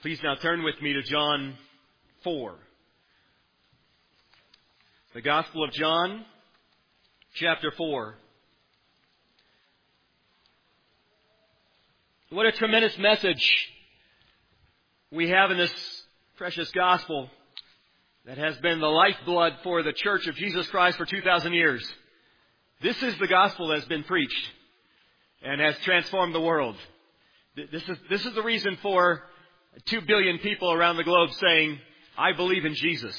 Please now turn with me to John 4. The Gospel of John, chapter 4. What a tremendous message we have in this precious Gospel that has been the lifeblood for the Church of Jesus Christ for 2,000 years. This is the Gospel that has been preached and has transformed the world. This is the reason for 2 billion people around the globe saying, I believe in Jesus.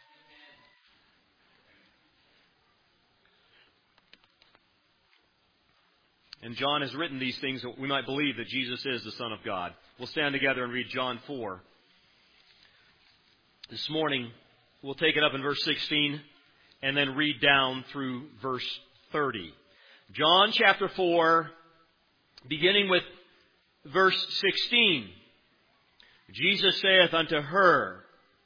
And John has written these things that we might believe that Jesus is the Son of God. We'll stand together and read John 4. This morning, we'll take it up in verse 16 and then read down through verse 30. John chapter 4, beginning with verse 16. Jesus saith unto her,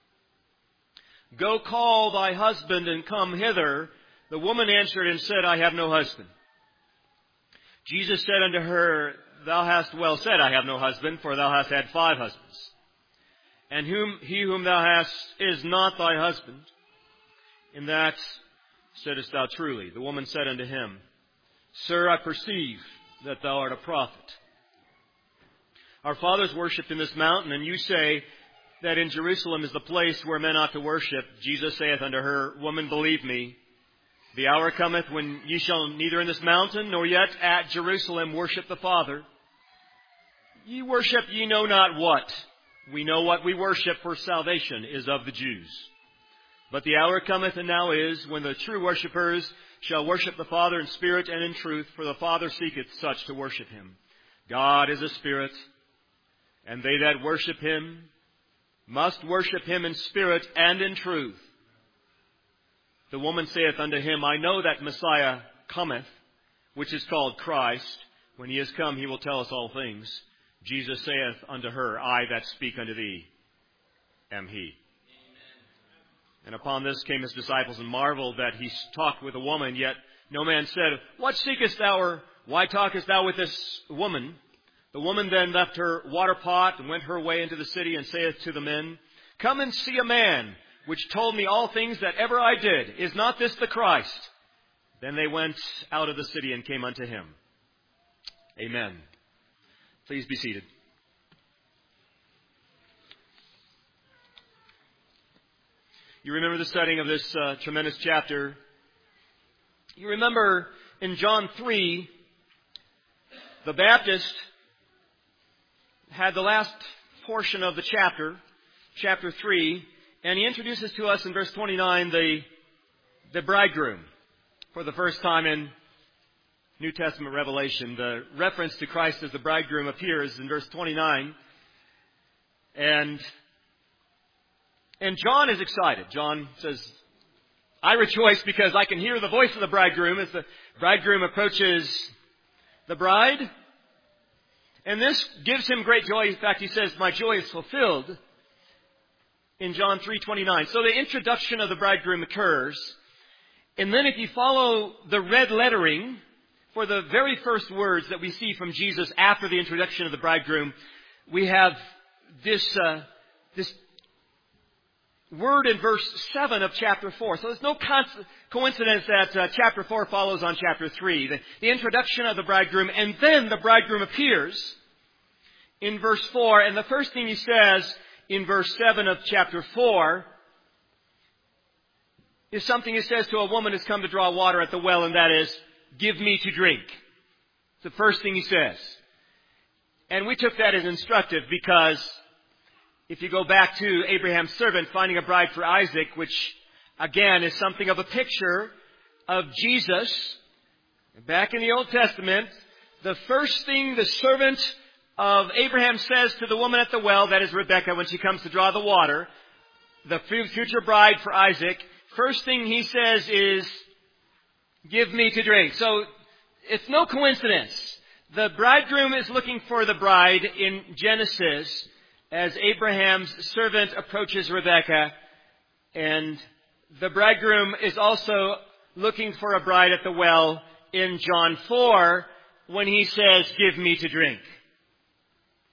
Go call thy husband and come hither. The woman answered and said, I have no husband. Jesus said unto her, Thou hast well said, I have no husband, for thou hast had 5 husbands. And he whom thou hast is not thy husband. In that saidest thou truly. The woman said unto him, Sir, I perceive that thou art a prophet. Our fathers worshipped in this mountain, and you say that in Jerusalem is the place where men ought to worship. Jesus saith unto her, Woman, believe me, the hour cometh when ye shall neither in this mountain nor yet at Jerusalem worship the Father. Ye worship ye know not what. We know what we worship, for salvation is of the Jews. But the hour cometh, and now is, when the true worshippers shall worship the Father in spirit and in truth, for the Father seeketh such to worship Him. God is a spirit, and they that worship Him must worship Him in spirit and in truth. The woman saith unto him, I know that Messiah cometh, which is called Christ. When He is come, He will tell us all things. Jesus saith unto her, I that speak unto thee am He. Amen. And upon this came His disciples and marveled that He talked with a woman, yet no man said, What seekest thou, or why talkest thou with this woman? The woman then left her water pot and went her way into the city and saith to the men, Come and see a man which told me all things that ever I did. Is not this the Christ? Then they went out of the city and came unto Him. Amen. Please be seated. You remember the studying of this tremendous chapter. You remember in John 3, the Baptist had the last portion of the chapter 3, and he introduces to us in verse 29 the bridegroom for the first time in New Testament revelation. The reference to Christ as the bridegroom appears in verse 29. And John is excited. John says, I rejoice because I can hear the voice of the bridegroom as the bridegroom approaches the bride. And this gives him great joy. In fact, he says, my joy is fulfilled in John 3:29. So the introduction of the bridegroom occurs. And then if you follow the red lettering for the very first words that we see from Jesus after the introduction of the bridegroom, we have this word in verse 7 of chapter 4. So there's no coincidence that chapter 4 follows on chapter 3. The introduction of the bridegroom, and then the bridegroom appears in verse 4. And the first thing he says in verse 7 of chapter 4 is something he says to a woman who's come to draw water at the well, and that is, Give me to drink. It's the first thing he says. And we took that as instructive because if you go back to Abraham's servant finding a bride for Isaac, which again is something of a picture of Jesus, back in the Old Testament, the first thing the servant of Abraham says to the woman at the well, that is Rebekah, when she comes to draw the water, the future bride for Isaac, first thing he says is, Give me to drink. So it's no coincidence. The bridegroom is looking for the bride in Genesis as Abraham's servant approaches Rebekah, and the bridegroom is also looking for a bride at the well in John 4 when he says, Give me to drink.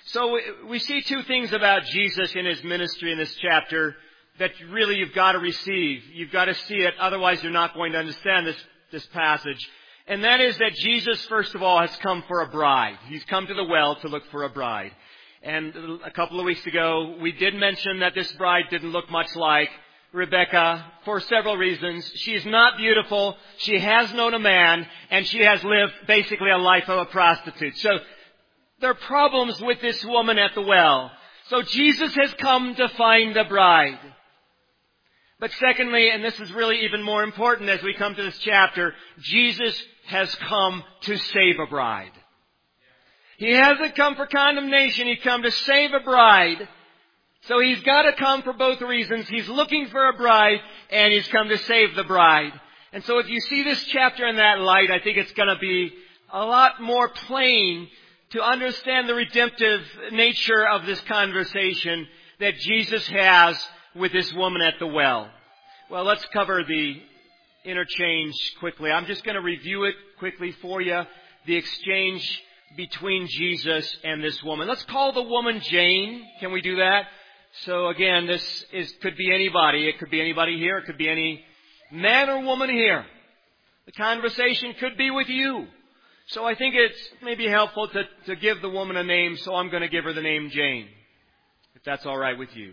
So we see two things about Jesus in His ministry in this chapter that really you've got to receive. You've got to see it, otherwise you're not going to understand this passage. And that is that Jesus, first of all, has come for a bride. He's come to the well to look for a bride. And a couple of weeks ago, we did mention that this bride didn't look much like Rebecca for several reasons. She's not beautiful, she has known a man, and she has lived basically a life of a prostitute. So there are problems with this woman at the well. So Jesus has come to find the bride. But secondly, and this is really even more important as we come to this chapter, Jesus has come to save a bride. He hasn't come for condemnation, He's come to save a bride. So He's got to come for both reasons. He's looking for a bride, and He's come to save the bride. And so if you see this chapter in that light, I think it's going to be a lot more plain to understand the redemptive nature of this conversation that Jesus has with this woman at the well. Well, let's cover the interchange quickly. I'm just going to review it quickly for you. The exchange between Jesus and this woman. Let's call the woman Jane. Can we do that? So again, could be anybody. It could be anybody here. It could be any man or woman here. The conversation could be with you. So I think it's maybe helpful to give the woman a name, so I'm going to give her the name Jane, if that's all right with you.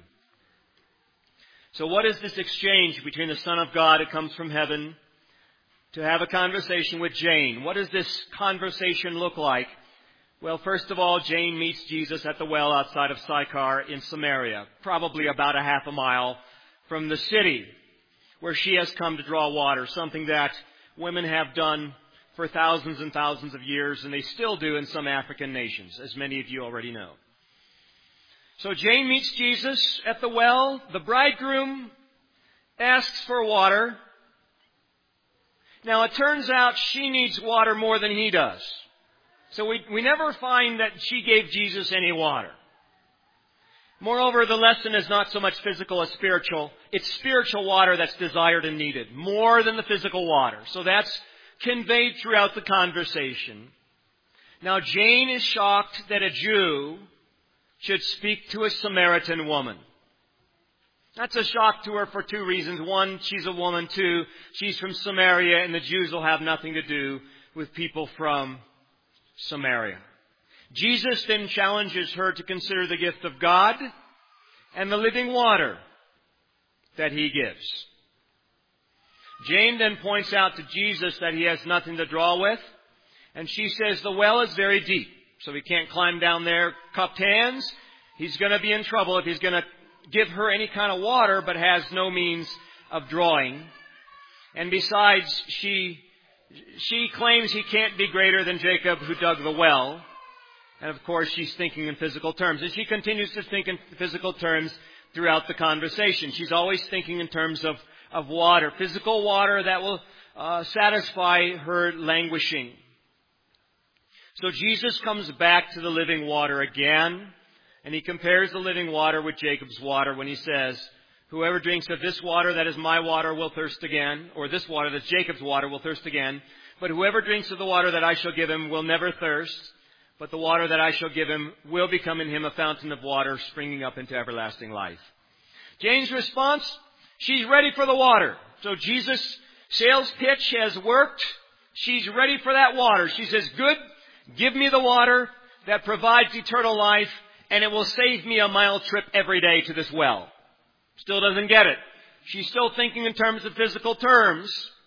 So what is this exchange between the Son of God who comes from heaven to have a conversation with Jane? What does this conversation look like? Well, first of all, Jane meets Jesus at the well outside of Sychar in Samaria, probably about a half a mile from the city where she has come to draw water, something that women have done for thousands and thousands of years, and they still do in some African nations, as many of you already know. So Jane meets Jesus at the well. The bridegroom asks for water. Now, it turns out she needs water more than he does. So we never find that she gave Jesus any water. Moreover, the lesson is not so much physical as spiritual. It's spiritual water that's desired and needed, more than the physical water. So that's conveyed throughout the conversation. Now, Jane is shocked that a Jew should speak to a Samaritan woman. That's a shock to her for two reasons. One, she's a woman. Two, she's from Samaria, and the Jews will have nothing to do with people from Samaria. Jesus then challenges her to consider the gift of God and the living water that He gives. Jane then points out to Jesus that he has nothing to draw with, and she says the well is very deep, so he can't climb down there cupped hands. He's going to be in trouble if he's going to give her any kind of water but has no means of drawing. And besides, she claims he can't be greater than Jacob who dug the well. And of course, she's thinking in physical terms. And she continues to think in physical terms throughout the conversation. She's always thinking in terms of water, physical water that will satisfy her languishing. So Jesus comes back to the living water again, and He compares the living water with Jacob's water when He says, whoever drinks of this water that is my water will thirst again, or this water that's Jacob's water will thirst again. But whoever drinks of the water that I shall give him will never thirst, but the water that I shall give him will become in him a fountain of water springing up into everlasting life. Jane's response, she's ready for the water. So Jesus' sales pitch has worked. She's ready for that water. She says, good, give me the water that provides eternal life, and it will save me a mile trip every day to this well. Still doesn't get it. She's still thinking in terms of physical terms.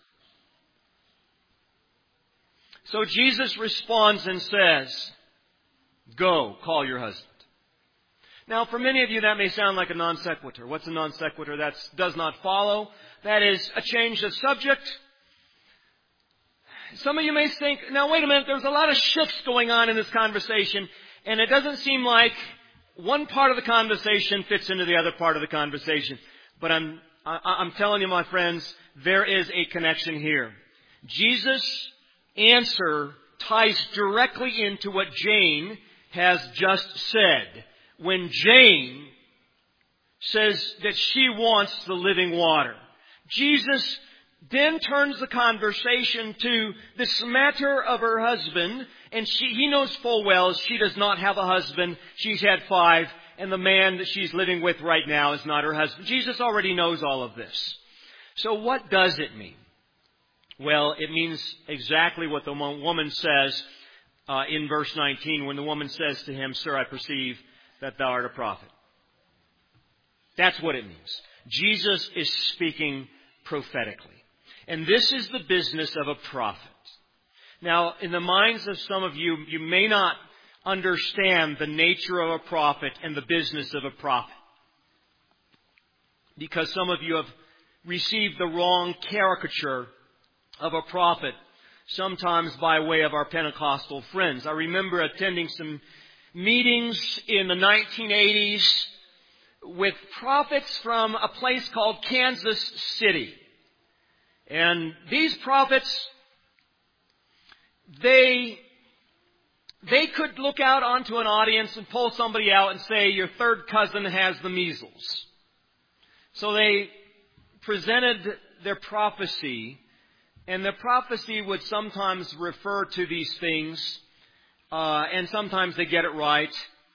So Jesus responds and says, go, call your husband. Now, for many of you, that may sound like a non sequitur. What's a non sequitur? That does not follow. That is a change of subject. Some of you may think, now wait a minute, there's a lot of shifts going on in this conversation, and it doesn't seem like one part of the conversation fits into the other part of the conversation. But I'm telling you, my friends, there is a connection here. Jesus' answer ties directly into what Jane has just said. When Jane says that she wants the living water, Jesus then turns the conversation to this matter of her husband, and he knows full well she does not have a husband. She's had 5, and the man that she's living with right now is not her husband. Jesus already knows all of this. So what does it mean? Well, it means exactly what the woman says in verse 19, when the woman says to him, "Sir, I perceive that thou art a prophet." That's what it means. Jesus is speaking prophetically. And this is the business of a prophet. Now, in the minds of some of you, you may not understand the nature of a prophet and the business of a prophet, because some of you have received the wrong caricature of a prophet, sometimes by way of our Pentecostal friends. I remember attending some meetings in the 1980s with prophets from a place called Kansas City. And these prophets, they could look out onto an audience and pull somebody out and say, "Your third cousin has the measles." So they presented their prophecy, and the prophecy would sometimes refer to these things, and sometimes they get it right.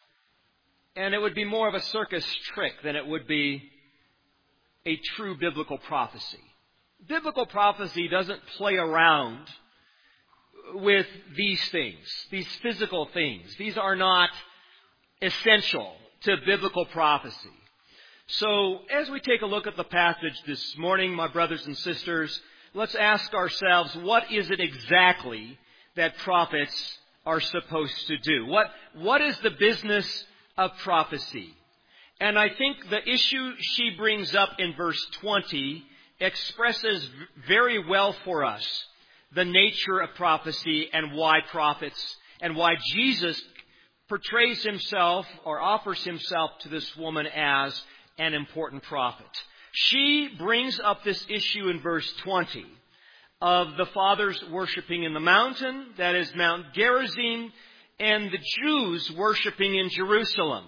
And it would be more of a circus trick than it would be a true biblical prophecy. Biblical prophecy doesn't play around with these things, these physical things. These are not essential to biblical prophecy. So, as we take a look at the passage this morning, my brothers and sisters, let's ask ourselves, what is it exactly that prophets are supposed to do? What is the business of prophecy? And I think the issue she brings up in verse 20 expresses very well for us the nature of prophecy and why prophets and why Jesus portrays himself or offers himself to this woman as an important prophet. She brings up this issue in verse 20 of the fathers worshiping in the mountain, that is Mount Gerizim, and the Jews worshiping in Jerusalem.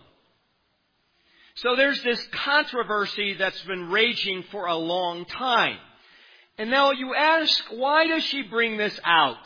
So there's this controversy that's been raging for a long time. And now you ask, why does she bring this out?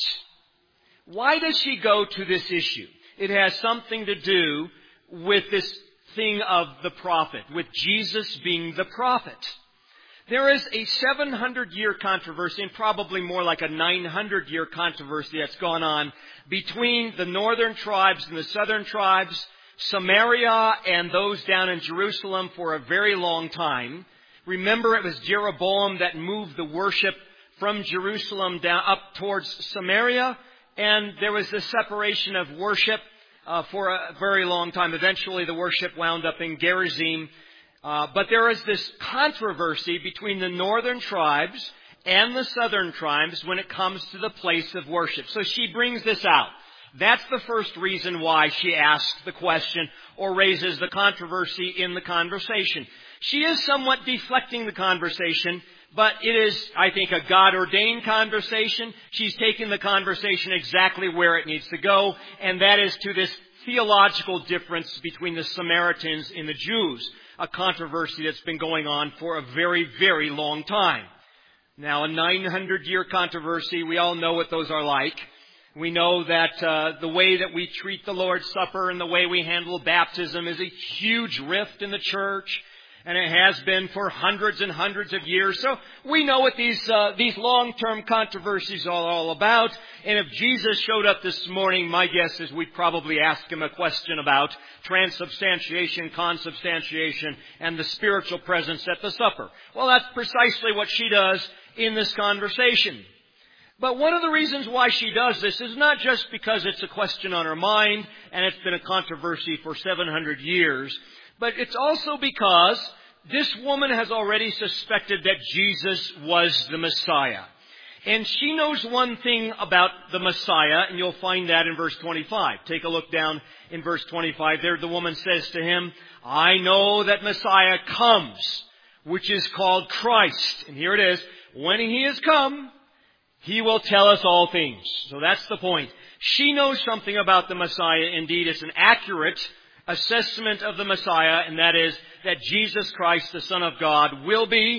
Why does she go to this issue? It has something to do with this thing of the prophet, with Jesus being the prophet. There is a 700-year controversy, and probably more like a 900-year controversy that's gone on between the northern tribes and the southern tribes, Samaria and those down in Jerusalem for a very long time. Remember, it was Jeroboam that moved the worship from Jerusalem down up towards Samaria, and there was this separation of worship for a very long time. Eventually, the worship wound up in Gerizim. But there is this controversy between the northern tribes and the southern tribes when it comes to the place of worship. So she brings this out. That's the first reason why she asks the question or raises the controversy in the conversation. She is somewhat deflecting the conversation, but it is, I think, a God-ordained conversation. She's taking the conversation exactly where it needs to go, and that is to this theological difference between the Samaritans and the Jews, a controversy that's been going on for a very, very long time. Now, a 900-year controversy, we all know what those are like. We know that the way that we treat the Lord's Supper and the way we handle baptism is a huge rift in the church, and it has been for hundreds and hundreds of years. So we know what these long-term controversies are all about. And if Jesus showed up this morning, my guess is we'd probably ask him a question about transubstantiation, consubstantiation, and the spiritual presence at the supper. Well, that's precisely what she does in this conversation. But one of the reasons why she does this is not just because it's a question on her mind and it's been a controversy for 700 years, but it's also because this woman has already suspected that Jesus was the Messiah. And she knows one thing about the Messiah, and you'll find that in verse 25. Take a look down in verse 25. There the woman says to him, "I know that Messiah comes, which is called Christ." And here it is. When he is come, he will tell us all things. So that's the point. She knows something about the Messiah. Indeed, it's an accurate assessment of the Messiah, and that is that Jesus Christ, the Son of God, will be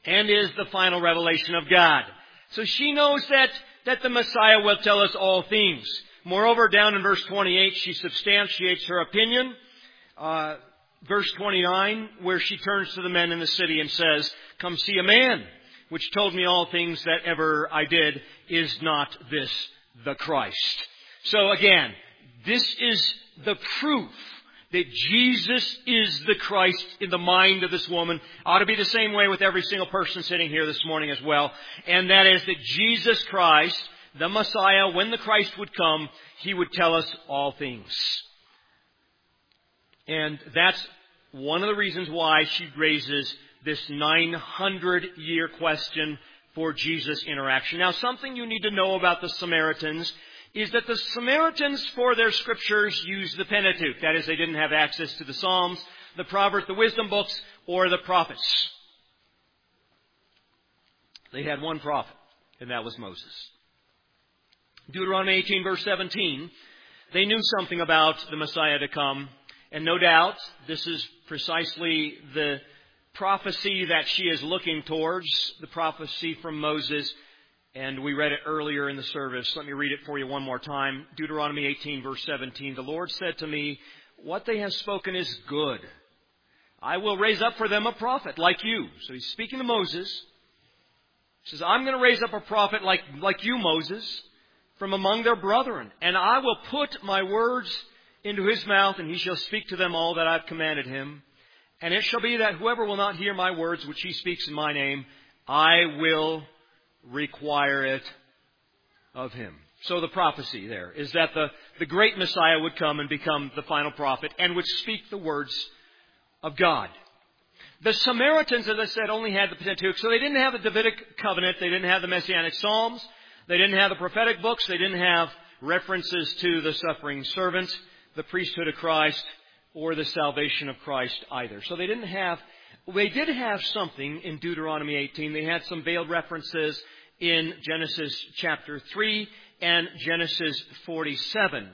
and is the final revelation of God. So she knows that the Messiah will tell us all things. Moreover, down in verse 28, she substantiates her opinion. Verse 29, where she turns to the men in the city and says, "Come see a man, which told me all things that ever I did. Is not this the Christ?" So again, this is the proof that Jesus is the Christ in the mind of this woman. Ought to be the same way with every single person sitting here this morning as well. And that is that Jesus Christ, the Messiah, when the Christ would come, He would tell us all things. And that's one of the reasons why she raises this 900-year question for Jesus' interaction. Now, something you need to know about the Samaritans is that the Samaritans, for their scriptures, used the Pentateuch. That is, they didn't have access to the Psalms, the Proverbs, the wisdom books, or the prophets. They had one prophet, and that was Moses. Deuteronomy 18, verse 17, they knew something about the Messiah to come, and no doubt this is precisely the prophecy that she is looking towards, the prophecy from Moses. And we read it earlier in the service. Let me read it for you one more time. Deuteronomy 18, verse 17. "The Lord said to me, what they have spoken is good. I will raise up for them a prophet like you." So He's speaking to Moses. He says, "I'm going to raise up a prophet like you, Moses, from among their brethren. And I will put my words into his mouth, and he shall speak to them all that I've commanded him. And it shall be that whoever will not hear my words, which he speaks in my name, I will require it of him." So the prophecy there is that the great Messiah would come and become the final prophet and would speak the words of God. The Samaritans, as I said, only had the Pentateuch. So they didn't have the Davidic covenant. They didn't have the Messianic Psalms. They didn't have the prophetic books. They didn't have references to the suffering servant, the priesthood of Christ, or the salvation of Christ either. So they did have something in Deuteronomy 18. They had some veiled references in Genesis chapter 3 and Genesis 47.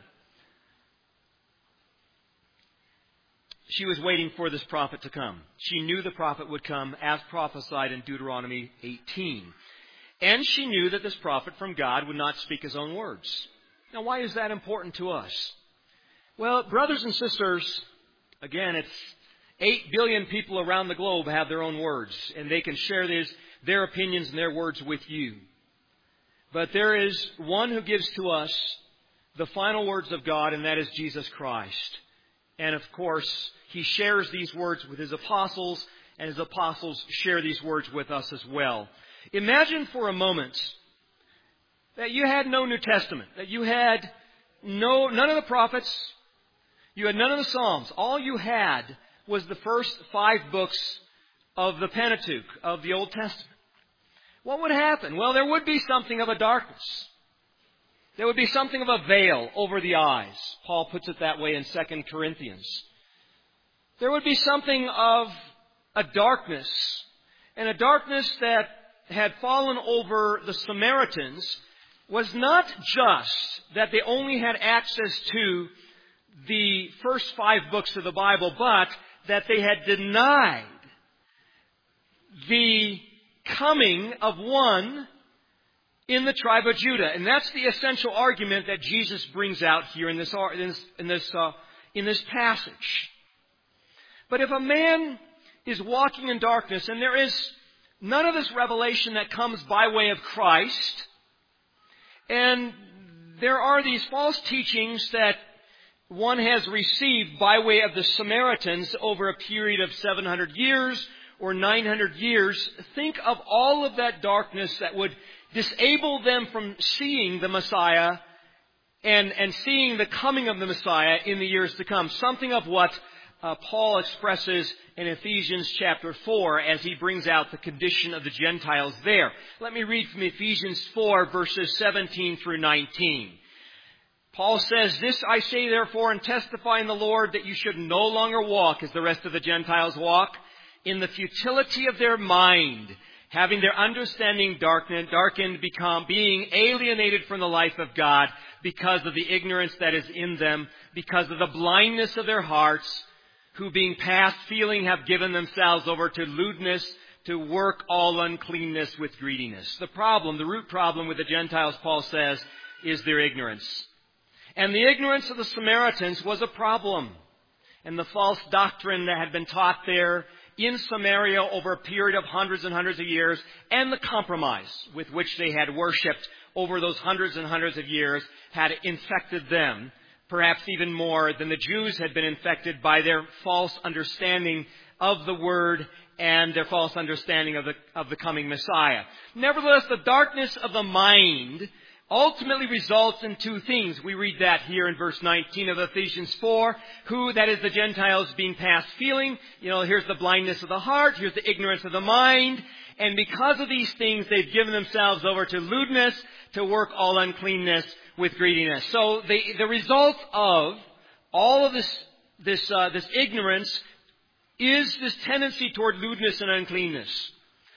She was waiting for this prophet to come. She knew the prophet would come as prophesied in Deuteronomy 18. And she knew that this prophet from God would not speak his own words. Now, why is that important to us? Well, brothers and sisters, again, it's 8 billion people around the globe have their own words, and they can share their opinions and their words with you. But there is one who gives to us the final words of God, and that is Jesus Christ. And of course, He shares these words with His apostles, and His apostles share these words with us as well. Imagine for a moment that you had no New Testament, that you had none of the prophets, you had none of the Psalms. All you had was the first 5 books of the Pentateuch, of the Old Testament. What would happen? Well, there would be something of a darkness. There would be something of a veil over the eyes. Paul puts it that way in 2 Corinthians. There would be something of a darkness, and a darkness that had fallen over the Samaritans was not just that they only had access to the first 5 books of the Bible, but that they had denied the coming of one in the tribe of Judah. And that's the essential argument that Jesus brings out here in this passage. But if a man is walking in darkness, and there is none of this revelation that comes by way of Christ, and there are these false teachings that one has received by way of the Samaritans over a period of 700 years or 900 years, think of all of that darkness that would disable them from seeing the Messiah and seeing the coming of the Messiah in the years to come. Something of what Paul expresses in Ephesians chapter 4 as he brings out the condition of the Gentiles there. Let me read from Ephesians 4 verses 17 through 19. Paul says, "This I say therefore and testify in the Lord, that you should no longer walk as the rest of the Gentiles walk, in the futility of their mind, having their understanding darkened, being alienated from the life of God because of the ignorance that is in them, because of the blindness of their hearts, who being past feeling have given themselves over to lewdness, to work all uncleanness with greediness. The root problem with the Gentiles, Paul says, is their ignorance. And the ignorance of the Samaritans was a problem. And the false doctrine that had been taught there in Samaria over a period of hundreds and hundreds of years, and the compromise with which they had worshipped over those hundreds and hundreds of years had infected them, perhaps even more than the Jews had been infected by their false understanding of the Word and their false understanding of the coming Messiah. Nevertheless, the darkness of the mind ultimately results in two things. We read that here in verse 19 of Ephesians 4. Who, that is the Gentiles, being past feeling. Here's the blindness of the heart. Here's the ignorance of the mind. And because of these things, they've given themselves over to lewdness, to work all uncleanness with greediness. So the result of all of this ignorance is this tendency toward lewdness and uncleanness.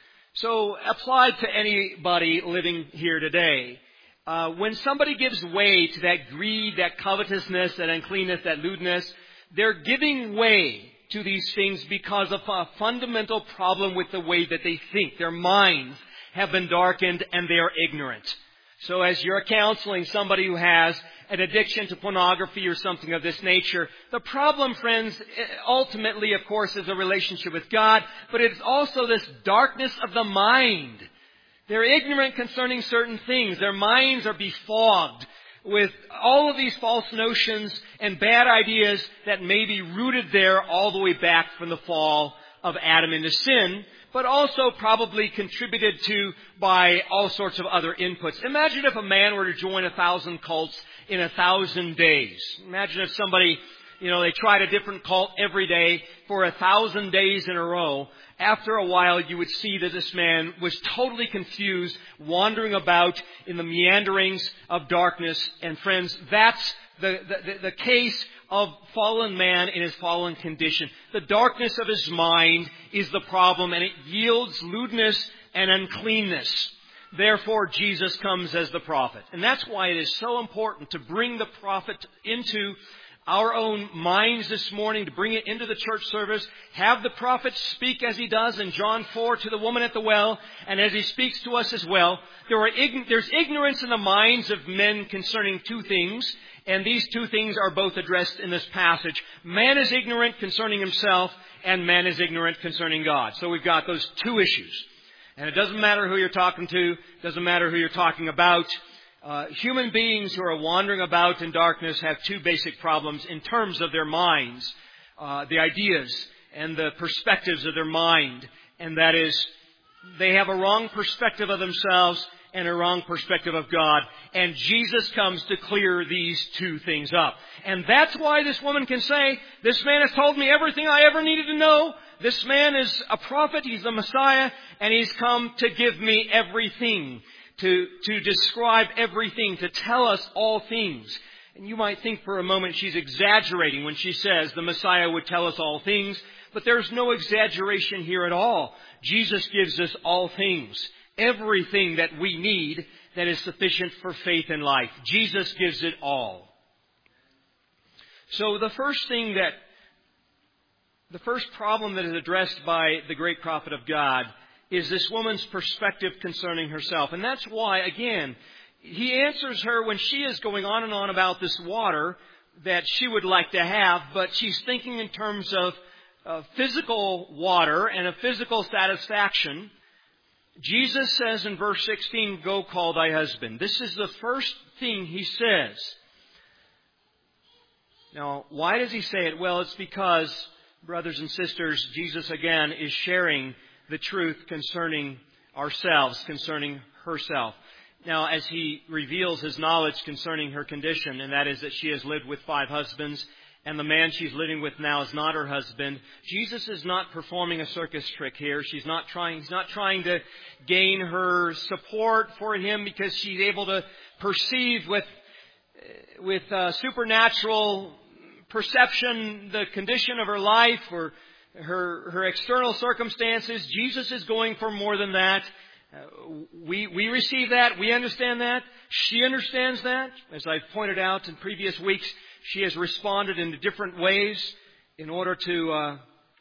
So applied to anybody living here today, when somebody gives way to that greed, that covetousness, that uncleanness, that lewdness, they're giving way to these things because of a fundamental problem with the way that they think. Their minds have been darkened and they are ignorant. So as you're counseling somebody who has an addiction to pornography or something of this nature, the problem, friends, ultimately, of course, is a relationship with God, but it's also this darkness of the mind. They're ignorant concerning certain things. Their minds are befogged with all of these false notions and bad ideas that may be rooted there all the way back from the fall of Adam into sin, but also probably contributed to by all sorts of other inputs. Imagine if a man were to join 1,000 cults in 1,000 days. Imagine if somebody, they tried a different cult every day for 1,000 days in a row. After a while, you would see that this man was totally confused, wandering about in the meanderings of darkness. And friends, that's the case of fallen man in his fallen condition. The darkness of his mind is the problem, and it yields lewdness and uncleanness. Therefore, Jesus comes as the prophet. And that's why it is so important to bring the prophet into our own minds this morning, to bring it into the church service. Have the prophet speak as he does in John 4 to the woman at the well, and as he speaks to us as well. There's ignorance in the minds of men concerning two things, and these two things are both addressed in this passage. Man is ignorant concerning himself, and man is ignorant concerning God. So we've got those two issues. And it doesn't matter who you're talking to, doesn't matter who you're talking about. Human beings who are wandering about in darkness have two basic problems in terms of their minds, the ideas and the perspectives of their mind. And that is, they have a wrong perspective of themselves and a wrong perspective of God. And Jesus comes to clear these two things up. And that's why this woman can say, this man has told me everything I ever needed to know. This man is a prophet, he's the Messiah, and he's come to give me everything, to describe everything, to tell us all things. And you might think for a moment she's exaggerating when she says the Messiah would tell us all things, but there's no exaggeration here at all. Jesus gives us all things, everything that we need that is sufficient for faith and life. Jesus gives it all. So the first problem that is addressed by the great prophet of God is this woman's perspective concerning herself. And that's why, again, he answers her when she is going on and on about this water that she would like to have, but she's thinking in terms of physical water and a physical satisfaction. Jesus says in verse 16, go call thy husband. This is the first thing he says. Now, why does he say it? Well, it's because, brothers and sisters, Jesus again is sharing the truth concerning ourselves, concerning herself. Now, as he reveals his knowledge concerning her condition, and that is that she has lived with 5 husbands, and the man she's living with now is not her husband, Jesus is not performing a circus trick here. He's not trying to gain her support for him because she's able to perceive with supernatural perception the condition of her life or her external circumstances. Jesus is going for more than that. We receive that. We understand that. She understands that. As I've pointed out in previous weeks, she has responded in different ways in order to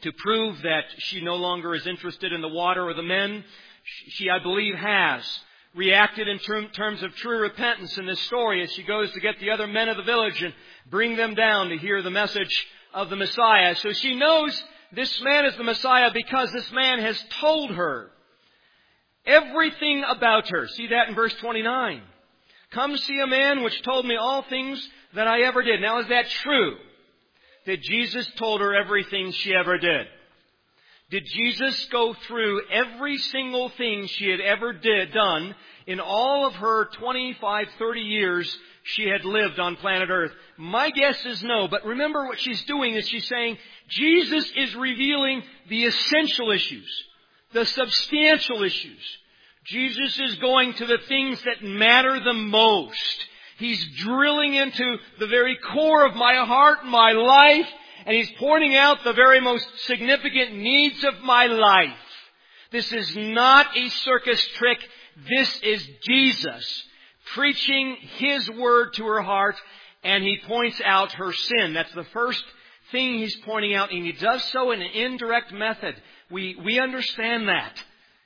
to prove that she no longer is interested in the water or the men. She, I believe, has reacted in terms of true repentance in this story as she goes to get the other men of the village and bring them down to hear the message of the Messiah. So she knows this man is the Messiah because this man has told her everything about her. See that in verse 29. Come see a man which told me all things that I ever did. Now, is that true? That Jesus told her everything she ever did? Did Jesus go through every single thing she had ever done in all of her 25, 30 years she had lived on planet Earth? My guess is no. But remember what she's doing is she's saying Jesus is revealing the essential issues, the substantial issues. Jesus is going to the things that matter the most. He's drilling into the very core of my heart and my life, and He's pointing out the very most significant needs of my life. This is not a circus trick. This is Jesus preaching His word to her heart, and He points out her sin. That's the first thing He's pointing out, and He does so in an indirect method. We understand that.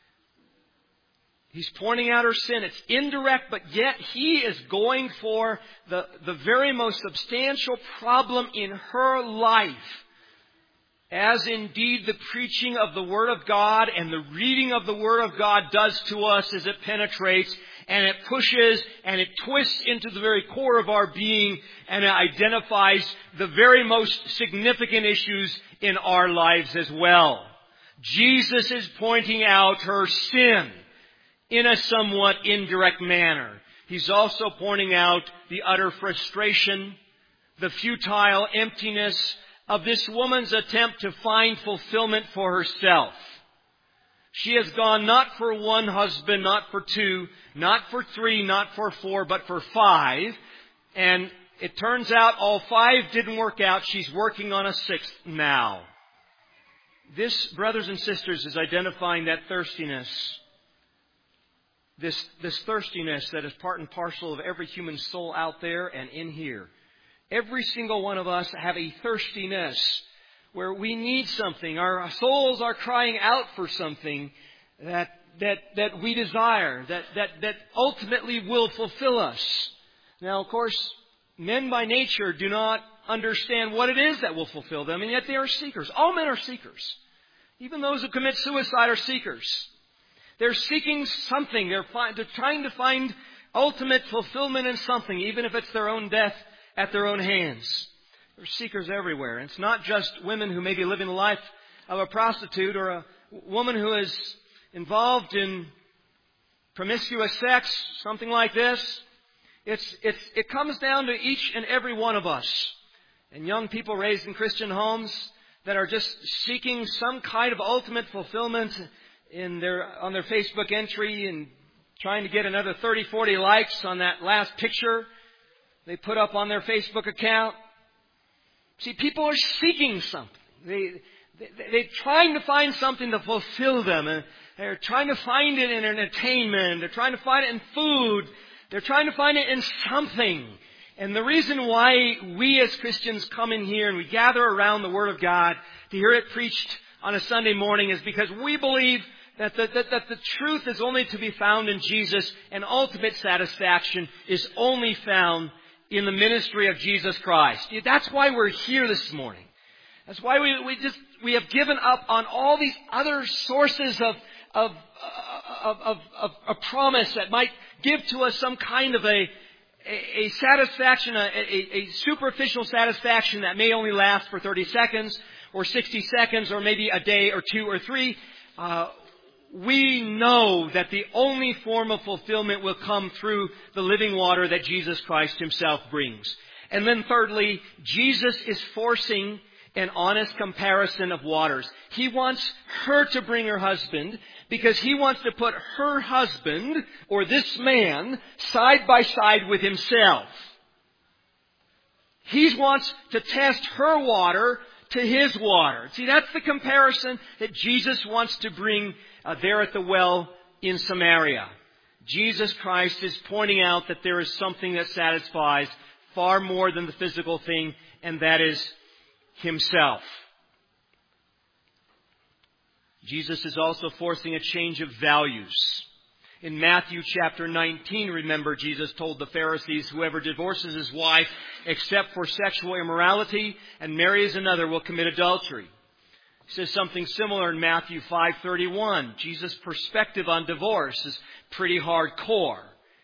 He's pointing out her sin. It's indirect, but yet He is going for the very most substantial problem in her life. As indeed the preaching of the Word of God and the reading of the Word of God does to us as it penetrates and it pushes and it twists into the very core of our being and it identifies the very most significant issues in our lives as well. Jesus is pointing out her sin in a somewhat indirect manner. He's also pointing out the utter frustration, the futile emptiness of this woman's attempt to find fulfillment for herself. She has gone not for one husband, not for two, not for three, not for four, but for 5. And it turns out all 5 didn't work out. She's working on a 6th now. This, brothers and sisters, is identifying that thirstiness. This thirstiness that is part and parcel of every human soul out there and in here. Every single one of us have a thirstiness where we need something. Our souls are crying out for something that we desire, that ultimately will fulfill us. Now, of course, men by nature do not understand what it is that will fulfill them, and yet they are seekers. All men are seekers. Even those who commit suicide are seekers. They're seeking something. They're trying to find ultimate fulfillment in something, even if it's their own death at their own hands. There are seekers everywhere. And it's not just women who may be living the life of a prostitute or a woman who is involved in promiscuous sex, something like this. It comes down to each and every one of us. And young people raised in Christian homes that are just seeking some kind of ultimate fulfillment on their Facebook entry and trying to get another 30, 40 likes on that last picture they put up on their Facebook account. See, people are seeking something. They're trying to find something to fulfill them. And they're trying to find it in entertainment. They're trying to find it in food. They're trying to find it in something. And the reason why we as Christians come in here and we gather around the Word of God to hear it preached on a Sunday morning is because we believe that the truth is only to be found in Jesus, and ultimate satisfaction is only found in the ministry of Jesus Christ. That's why we're here this morning. That's why we have given up on all these other sources of a promise that might give to us some kind of a satisfaction, a superficial satisfaction that may only last for 30 seconds or 60 seconds or maybe a day or 2 or 3. We know that the only form of fulfillment will come through the living water that Jesus Christ Himself brings. And then thirdly, Jesus is forcing an honest comparison of waters. He wants her to bring her husband because He wants to put her husband, or this man, side by side with Himself. He wants to test her water to His water. See, that's the comparison that Jesus wants to bring there at the well in Samaria. Jesus Christ is pointing out that there is something that satisfies far more than the physical thing, and that is Himself. Jesus is also forcing a change of values. In Matthew chapter 19, remember, Jesus told the Pharisees, whoever divorces his wife except for sexual immorality and marries another will commit adultery. He says something similar in Matthew 5:31. Jesus' perspective on divorce is pretty hardcore.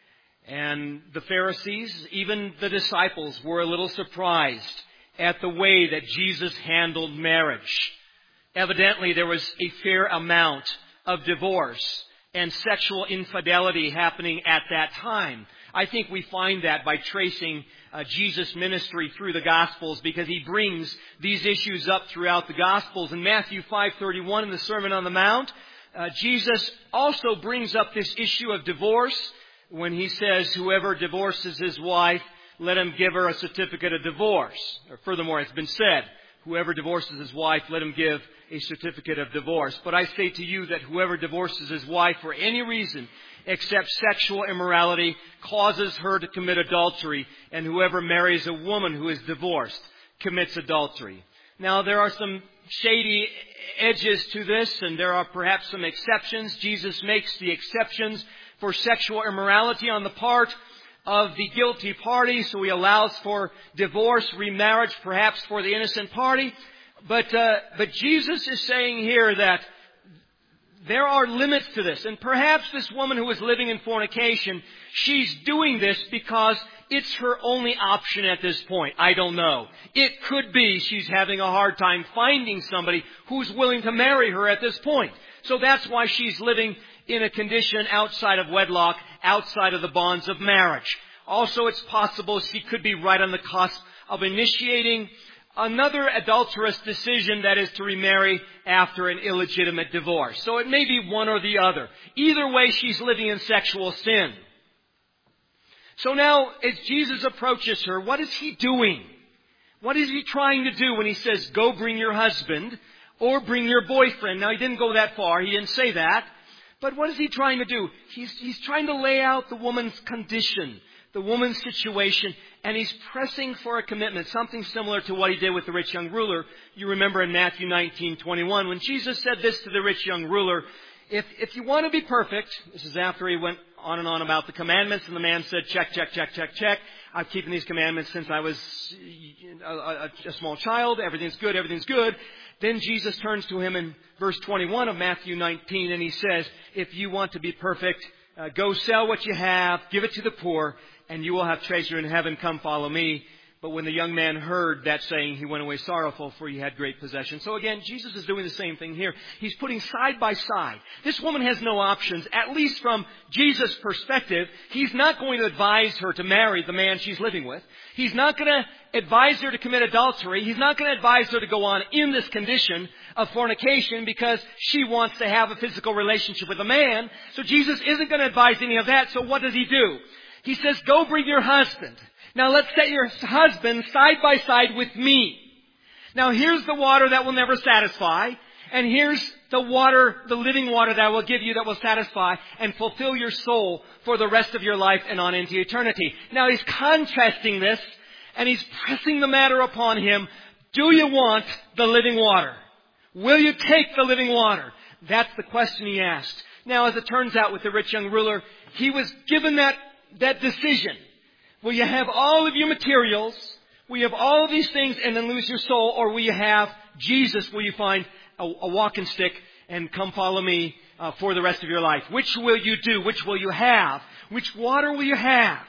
And the Pharisees, even the disciples, were a little surprised at the way that Jesus handled marriage. Evidently, there was a fair amount of divorce and sexual infidelity happening at that time. I think we find that by tracing Jesus' ministry through the Gospels, because he brings these issues up throughout the Gospels. In Matthew 5:31, in the Sermon on the Mount, Jesus also brings up this issue of divorce when he says, whoever divorces his wife, let him give her a certificate of divorce. Or furthermore, it's been said, whoever divorces his wife, let him give a certificate of divorce. But I say to you that whoever divorces his wife for any reason except sexual immorality causes her to commit adultery, and whoever marries a woman who is divorced commits adultery. Now, there are some shady edges to this, and there are perhaps some exceptions. Jesus makes the exceptions for sexual immorality on the part of the guilty party, so he allows for divorce, remarriage, perhaps for the innocent party. But Jesus is saying here that there are limits to this. And perhaps this woman who is living in fornication, she's doing this because it's her only option at this point. I don't know. It could be she's having a hard time finding somebody who's willing to marry her at this point. So that's why she's living in a condition outside of wedlock, outside of the bonds of marriage. Also, it's possible she could be right on the cusp of initiating another adulterous decision, that is to remarry after an illegitimate divorce. So it may be one or the other. Either way, she's living in sexual sin. So now, as Jesus approaches her, what is he doing? What is he trying to do when he says, go bring your husband or bring your boyfriend? Now, he didn't go that far. He didn't say that. But what is he trying to do? He's trying to lay out the woman's condition, the woman's situation, and he's pressing for a commitment, something similar to what he did with the rich young ruler. You remember in Matthew 19:21, when Jesus said this to the rich young ruler, if you want to be perfect, this is after he went on and on about the commandments, and the man said, check, check, check, check, check. I've keeping these commandments since I was a small child. Everything's good, everything's good. Then Jesus turns to him in verse 21 of Matthew 19, and he says, if you want to be perfect, go sell what you have, give it to the poor, and you will have treasure in heaven. Come follow me. But when the young man heard that saying, he went away sorrowful, for he had great possession. So again, Jesus is doing the same thing here. He's putting side by side. This woman has no options, at least from Jesus' perspective. He's not going to advise her to marry the man she's living with. He's not going to advise her to commit adultery. He's not going to advise her to go on in this condition of fornication because she wants to have a physical relationship with a man. So Jesus isn't going to advise any of that. So what does he do? He says, go bring your husband. Now let's set your husband side by side with me. Now here's the water that will never satisfy. And here's the water, the living water that I will give you that will satisfy and fulfill your soul for the rest of your life and on into eternity. Now he's contrasting this and he's pressing the matter upon him. Do you want the living water? Will you take the living water? That's the question he asked. Now as it turns out with the rich young ruler, he was given that decision. Will you have all of your materials? Will you have all of these things and then lose your soul? Or will you have Jesus? Will you find a walking stick and come follow me for the rest of your life? Which will you do? Which will you have? Which water will you have?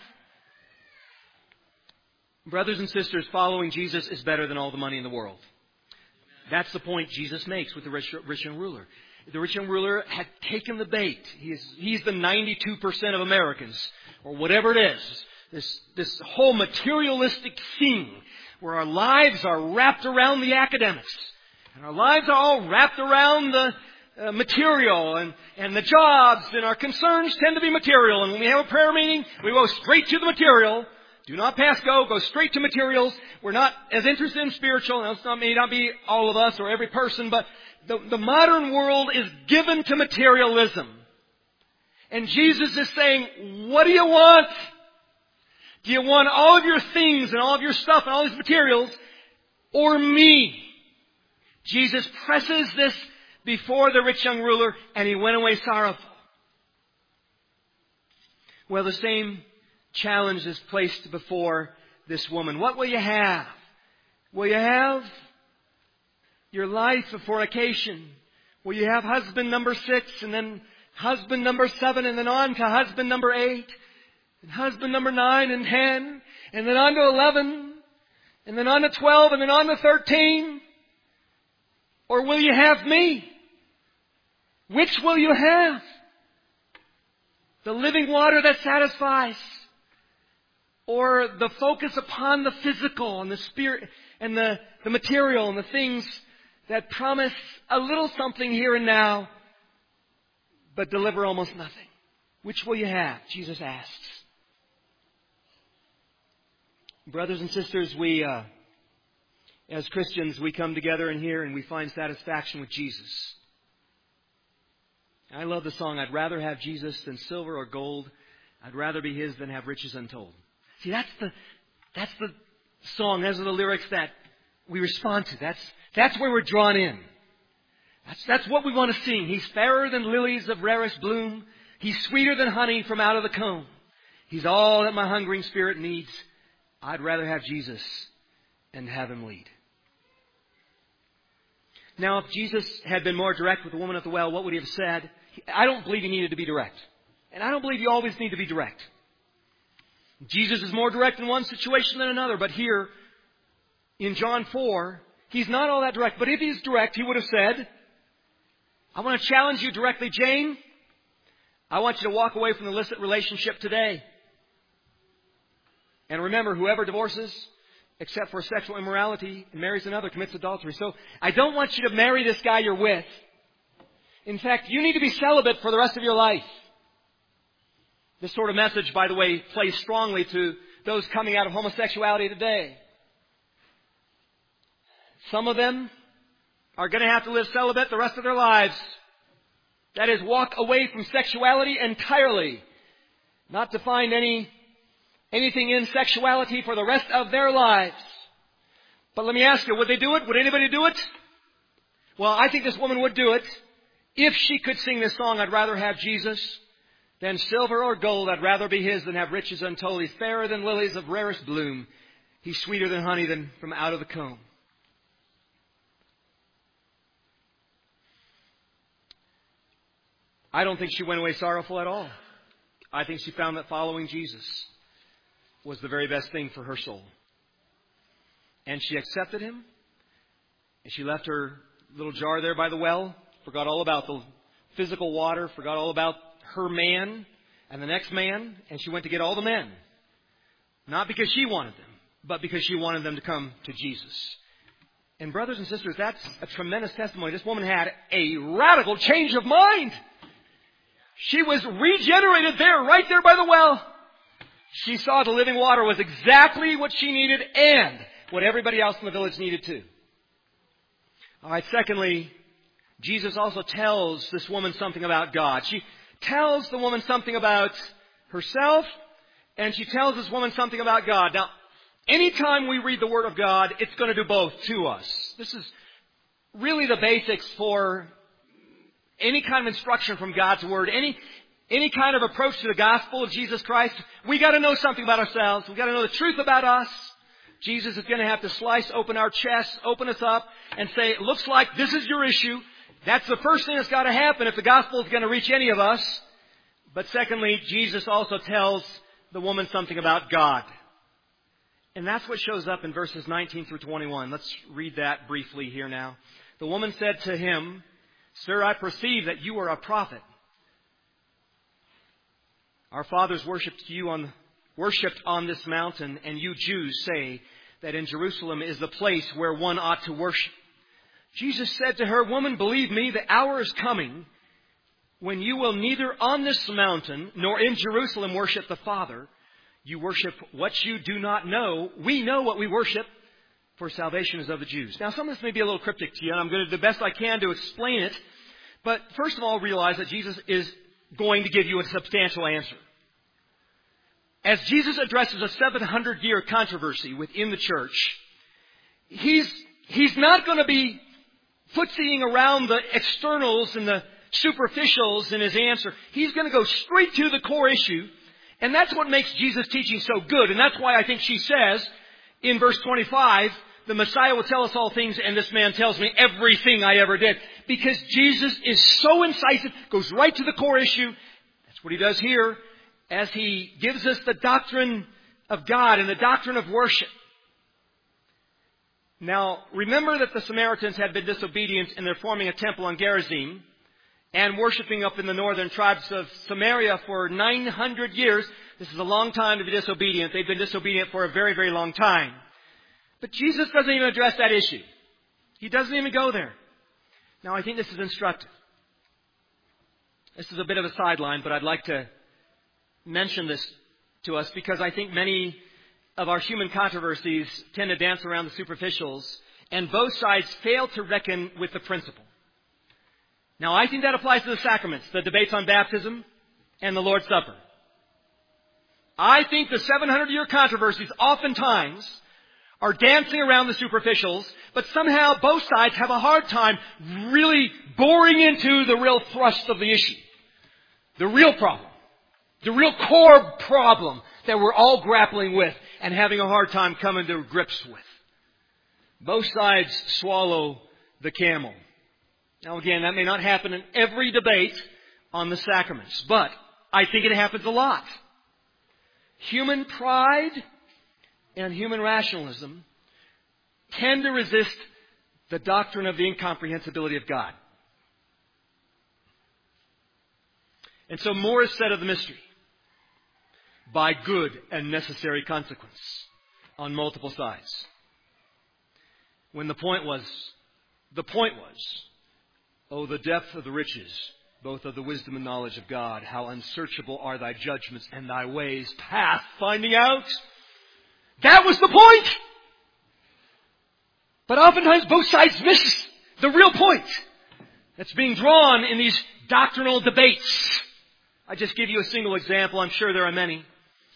Brothers and sisters, following Jesus is better than all the money in the world. That's the point Jesus makes with the rich young ruler. The rich young ruler had taken the bait. He's the 92% of Americans, or whatever it is. This whole materialistic thing where our lives are wrapped around the academics. And our lives are all wrapped around the material and the jobs, and our concerns tend to be material. And when we have a prayer meeting, we go straight to the material. Do not pass go. Go straight to materials. We're not as interested in spiritual. Now, it's may not be all of us or every person, but the modern world is given to materialism. And Jesus is saying, what do you want? Do you want all of your things and all of your stuff and all these materials, or me? Jesus presses before the rich young ruler, and he went away sorrowful. Well, the same challenge is placed before this woman. What will you have? Will you have your life of fornication? Will you have husband number 6, and then husband number 7, and then on to husband number 8, and husband number 9 and 10, and then on to 11, and then on to 12, and then on to 13? Or will you have me? Which will you have? The living water that satisfies, or the focus upon the physical and the spirit and the material and the things that promise a little something here and now, but deliver almost nothing? Which will you have? Jesus asks. Brothers and sisters, we, as Christians, we come together in here and we find satisfaction with Jesus. I love the song, I'd rather have Jesus than silver or gold. I'd rather be His than have riches untold. See, that's the song. Those are the lyrics that we respond to. That's where we're drawn in. That's what we want to sing. He's fairer than lilies of rarest bloom. He's sweeter than honey from out of the comb. He's all that my hungering spirit needs. I'd rather have Jesus and have Him lead. Now, if Jesus had been more direct with the woman at the well, what would He have said? I don't believe He needed to be direct. And I don't believe you always need to be direct. Jesus is more direct in one situation than another. But here, in John 4, He's not all that direct. But if He's direct, He would have said, I want to challenge you directly, Jane. I want you to walk away from the illicit relationship today. And remember, whoever divorces, except for sexual immorality, and marries another, commits adultery. So I don't want you to marry this guy you're with. In fact, you need to be celibate for the rest of your life. This sort of message, by the way, plays strongly to those coming out of homosexuality today. Some of them are going to have to live celibate the rest of their lives. That is, walk away from sexuality entirely. Not to find anything in sexuality for the rest of their lives. But let me ask you, would they do it? Would anybody do it? Well, I think this woman would do it. If she could sing this song, I'd rather have Jesus than silver or gold. I'd rather be His than have riches untold. He's fairer than lilies of rarest bloom. He's sweeter than honey than from out of the comb. I don't think she went away sorrowful at all. I think she found that following Jesus was the very best thing for her soul. And she accepted Him. And she left her little jar there by the well. Forgot all about the physical water. Forgot all about her man and the next man. And she went to get all the men. Not because she wanted them, but because she wanted them to come to Jesus. And brothers and sisters, that's a tremendous testimony. This woman had a radical change of mind. She was regenerated there, right there by the well. She saw the living water was exactly what she needed and what everybody else in the village needed too. All right, secondly, Jesus also tells this woman something about God. She tells the woman something about herself, and she tells this woman something about God. Now, anytime we read the Word of God, it's going to do both to us. This is really the basics for any kind of instruction from God's Word, any kind of approach to the gospel of Jesus Christ. We got to know something about ourselves. We got to know the truth about us. Jesus is going to have to slice open our chests, open us up, and say, it looks like this is your issue. That's the first thing that's got to happen if the gospel is going to reach any of us. But secondly, Jesus also tells the woman something about God. And that's what shows up in verses 19 through 21. Let's read that briefly here now. The woman said to him, Sir, I perceive that you are a prophet. Our fathers worshipped on this mountain, and you Jews say that in Jerusalem is the place where one ought to worship. Jesus said to her, Woman, believe me, the hour is coming when you will neither on this mountain nor in Jerusalem worship the Father. You worship what you do not know. We know what we worship, for salvation is of the Jews. Now, some of this may be a little cryptic to you, and I'm going to do the best I can to explain it. But first of all, realize that Jesus is going to give you a substantial answer. As Jesus addresses a 700-year controversy within the church, He's not going to be footsieing around the externals and the superficials in his answer. He's going to go straight to the core issue. And that's what makes Jesus' teaching so good. And that's why I think she says in verse 25, the Messiah will tell us all things, and this man tells me everything I ever did. Because Jesus is so incisive, goes right to the core issue. That's what he does here as he gives us the doctrine of God and the doctrine of worship. Now, remember that the Samaritans had been disobedient in their forming a temple on Gerizim and worshiping up in the northern tribes of Samaria for 900 years. This is a long time to be disobedient. They've been disobedient for a very, very long time. But Jesus doesn't even address that issue. He doesn't even go there. Now, I think this is instructive. This is a bit of a sideline, but I'd like to mention this to us because I think many of our human controversies tend to dance around the superficials, and both sides fail to reckon with the principle. Now, I think that applies to the sacraments, the debates on baptism and the Lord's Supper. I think the 700-year controversies oftentimes are dancing around the superficials, but somehow both sides have a hard time really boring into the real thrust of the issue. The real problem. The real core problem that we're all grappling with and having a hard time coming to grips with. Both sides swallow the camel. Now again, that may not happen in every debate on the sacraments, but I think it happens a lot. Human pride and human rationalism tend to resist the doctrine of the incomprehensibility of God. And so more is said of the mystery by good and necessary consequence on multiple sides. When the point was, oh, the depth of the riches, both of the wisdom and knowledge of God, how unsearchable are thy judgments and thy ways past finding out. That was the point. But oftentimes both sides miss the real point that's being drawn in these doctrinal debates. I just give you a single example. I'm sure there are many.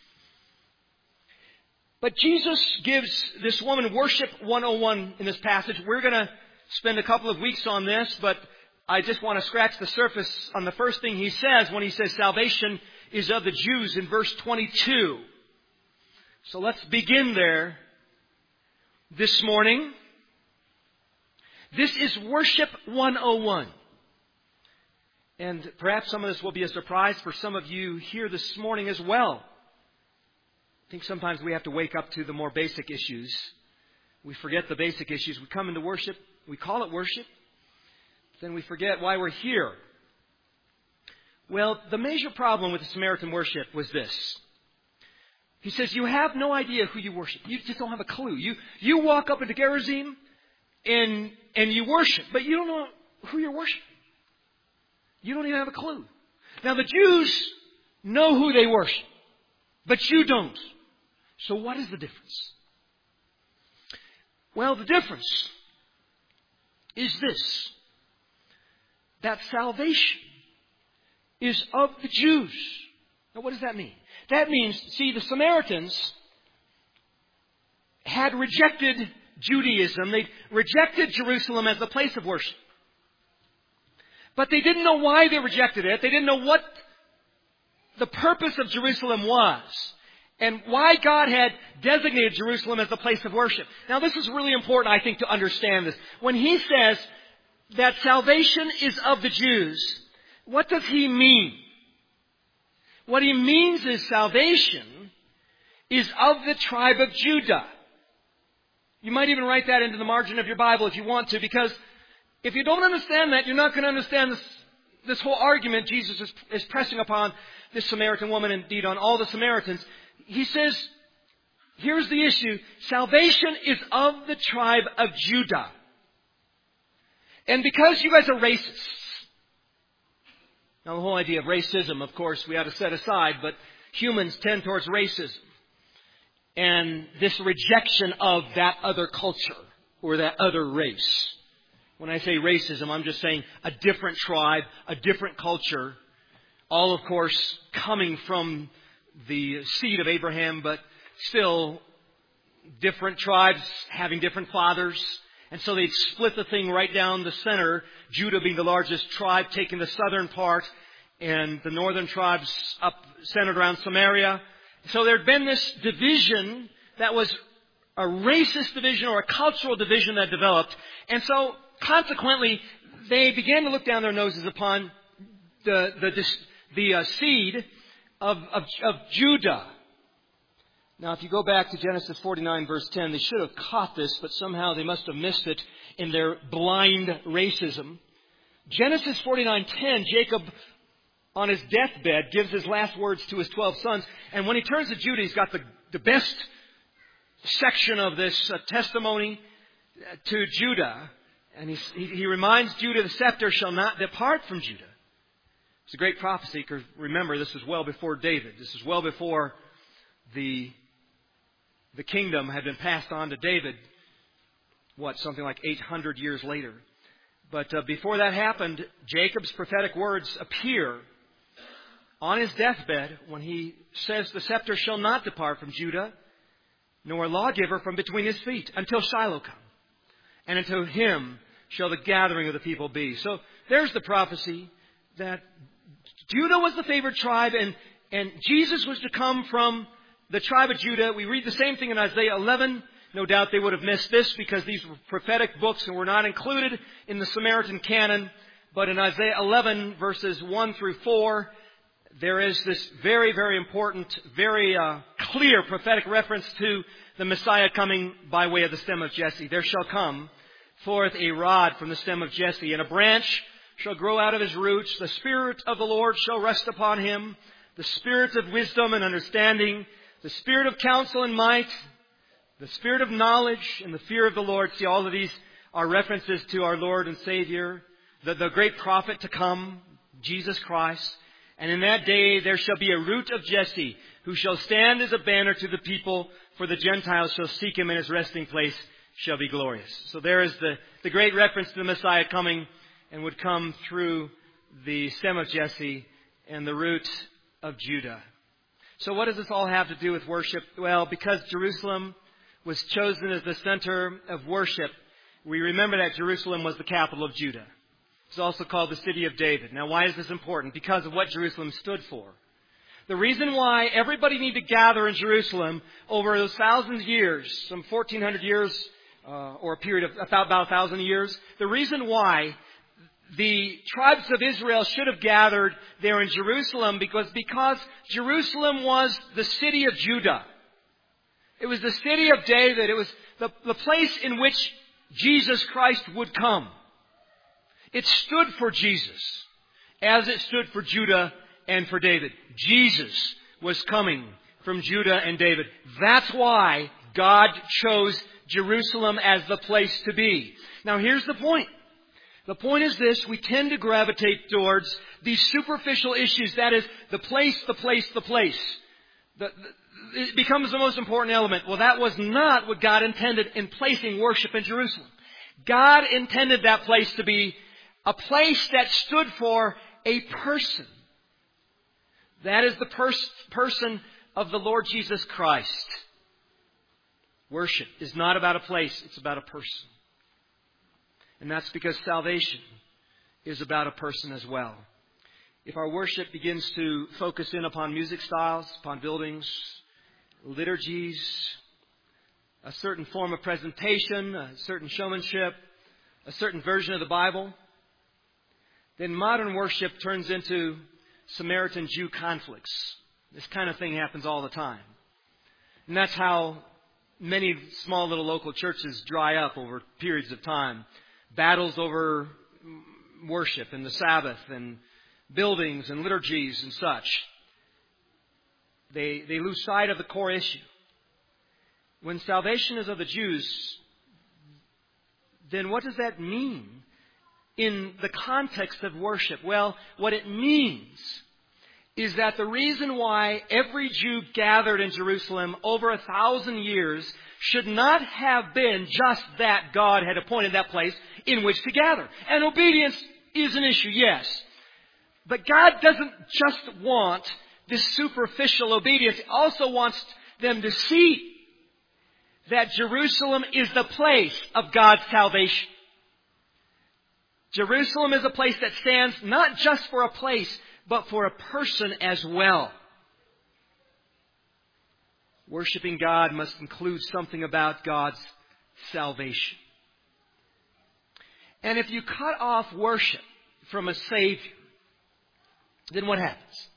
But Jesus gives this woman worship 101 in this passage. We're going to spend a couple of weeks on this, but I just want to scratch the surface on the first thing he says when he says salvation is of the Jews in verse 22. So let's begin there this morning. This is worship 101. And perhaps some of this will be a surprise for some of you here this morning as well. I think sometimes we have to wake up to the more basic issues. We forget the basic issues. We come into worship. We call it worship. Then we forget why we're here. Well, the major problem with the Samaritan worship was this. He says, you have no idea who you worship. You just don't have a clue. You walk up into Gerizim and you worship, but you don't know who you're worshiping. You don't even have a clue. Now, the Jews know who they worship, but you don't. So what is the difference? Well, the difference is this. That salvation is of the Jews. Now, what does that mean? That means, see, the Samaritans had rejected Judaism. They rejected Jerusalem as the place of worship. But they didn't know why they rejected it. They didn't know what the purpose of Jerusalem was and why God had designated Jerusalem as the place of worship. Now, this is really important, I think, to understand this. When he says that salvation is of the Jews, what does he mean? What he means is salvation is of the tribe of Judah. You might even write that into the margin of your Bible if you want to, because if you don't understand that, you're not going to understand this whole argument Jesus is pressing upon this Samaritan woman, indeed on all the Samaritans. He says, here's the issue. Salvation is of the tribe of Judah. And because you guys are racists, now the whole idea of racism, of course, we ought to set aside, but humans tend towards racism. And this rejection of that other culture or that other race. When I say racism, I'm just saying a different tribe, a different culture, all, of course, coming from the seed of Abraham, but still different tribes having different fathers And so they'd split the thing right down the center, Judah being the largest tribe, taking the southern part, and the northern tribes up centered around Samaria. So there had been this division that was a racist division or a cultural division that developed. And so, consequently, they began to look down their noses upon the seed of Judah. Now, if you go back to Genesis 49, verse 10, they should have caught this, but somehow they must have missed it in their blind racism. Genesis 49:10, Jacob, on his deathbed, gives his last words to his 12 sons. And when he turns to Judah, he's got the best section of this testimony to Judah. And he reminds Judah, the scepter shall not depart from Judah. It's a great prophecy, because remember, this is well before David. This is well before the kingdom had been passed on to David, something like 800 years later. But before that happened, Jacob's prophetic words appear on his deathbed when he says, the scepter shall not depart from Judah, nor a lawgiver from between his feet, until Shiloh come. And unto him shall the gathering of the people be. So there's the prophecy that Judah was the favored tribe, and Jesus was to come from the tribe of Judah. We read the same thing in Isaiah 11. No doubt they would have missed this because these were prophetic books and were not included in the Samaritan canon. But in Isaiah 11, verses 1 through 4, there is this very, very important, very clear prophetic reference to the Messiah coming by way of the stem of Jesse. There shall come forth a rod from the stem of Jesse, and a branch shall grow out of his roots. The Spirit of the Lord shall rest upon him, the Spirit of wisdom and understanding, the Spirit of counsel and might, the Spirit of knowledge and the fear of the Lord. See, all of these are references to our Lord and Savior, the great prophet to come, Jesus Christ. And in that day there shall be a root of Jesse, who shall stand as a banner to the people, for the Gentiles shall seek him, and his resting place shall be glorious. So there is the great reference to the Messiah coming, and would come through the stem of Jesse and the root of Judah. So what does this all have to do with worship? Well, because Jerusalem was chosen as the center of worship, we remember that Jerusalem was the capital of Judah. It's also called the city of David. Now, why is this important? Because of what Jerusalem stood for. The reason why everybody needed to gather in Jerusalem over those thousands of years, some 1,400 years, or a period of about 1,000 years, the reason why the tribes of Israel should have gathered there in Jerusalem because Jerusalem was the city of Judah. It was the city of David. It was the place in which Jesus Christ would come. It stood for Jesus, as it stood for Judah and for David. Jesus was coming from Judah and David. That's why God chose Jerusalem as the place to be. Now here's the point. The point is this: we tend to gravitate towards these superficial issues. That is, the place. It becomes the most important element. Well, that was not what God intended in placing worship in Jerusalem. God intended that place to be a place that stood for a person. That is the person of the Lord Jesus Christ. Worship is not about a place, it's about a person. And that's because salvation is about a person as well. If our worship begins to focus in upon music styles, upon buildings, liturgies, a certain form of presentation, a certain showmanship, a certain version of the Bible, then modern worship turns into Samaritan Jew conflicts. This kind of thing happens all the time. And that's how many small little local churches dry up over periods of time. Battles over worship and the Sabbath and buildings and liturgies and such. They lose sight of the core issue. When salvation is of the Jews, then what does that mean in the context of worship? Well, what it means is that the reason why every Jew gathered in Jerusalem over 1,000 years should not have been just that God had appointed that place in which to gather. And obedience is an issue, yes. But God doesn't just want this superficial obedience. He also wants them to see that Jerusalem is the place of God's salvation. Jerusalem is a place that stands not just for a place, but for a person as well. Worshiping God must include something about God's salvation. And if you cut off worship from a Savior, then what happens?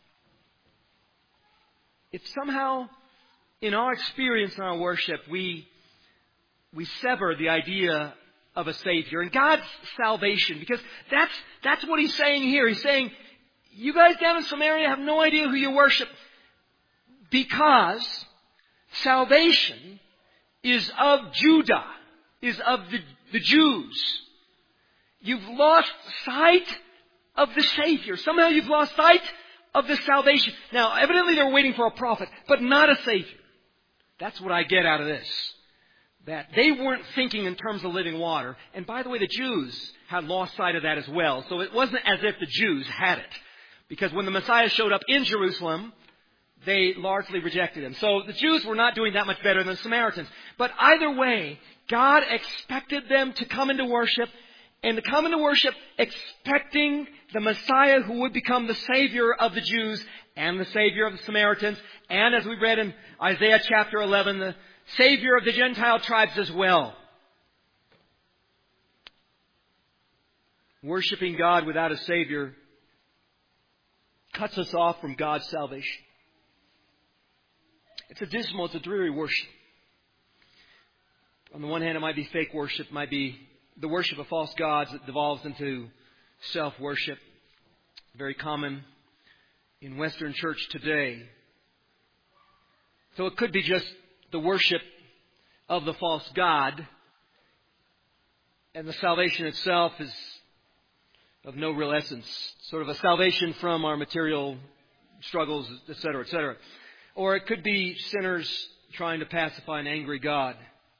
If somehow, in our experience in our worship, we sever the idea of a Savior and God's salvation, because that's what He's saying here. He's saying, you guys down in Samaria have no idea who you worship, because salvation is of Judah, is of the Jews. You've lost sight of the Savior. Somehow you've lost sight of the salvation. Now, evidently they were waiting for a prophet, but not a Savior. That's what I get out of this. That they weren't thinking in terms of living water. And by the way, the Jews had lost sight of that as well. So it wasn't as if the Jews had it. Because when the Messiah showed up in Jerusalem, they largely rejected Him. So the Jews were not doing that much better than the Samaritans. But either way, God expected them to come into worship, and to come into worship expecting the Messiah who would become the Savior of the Jews and the Savior of the Samaritans. And as we read in Isaiah chapter 11, the Savior of the Gentile tribes as well. Worshipping God without a Savior cuts us off from God's salvation. It's a dismal, it's a dreary worship. On the one hand, it might be fake worship, it might be the worship of false gods that devolves into self-worship. Very common in Western church today. So it could be just the worship of the false god, and the salvation itself is of no real essence. Sort of a salvation from our material struggles, etc., etc. Or it could be sinners trying to pacify an angry God.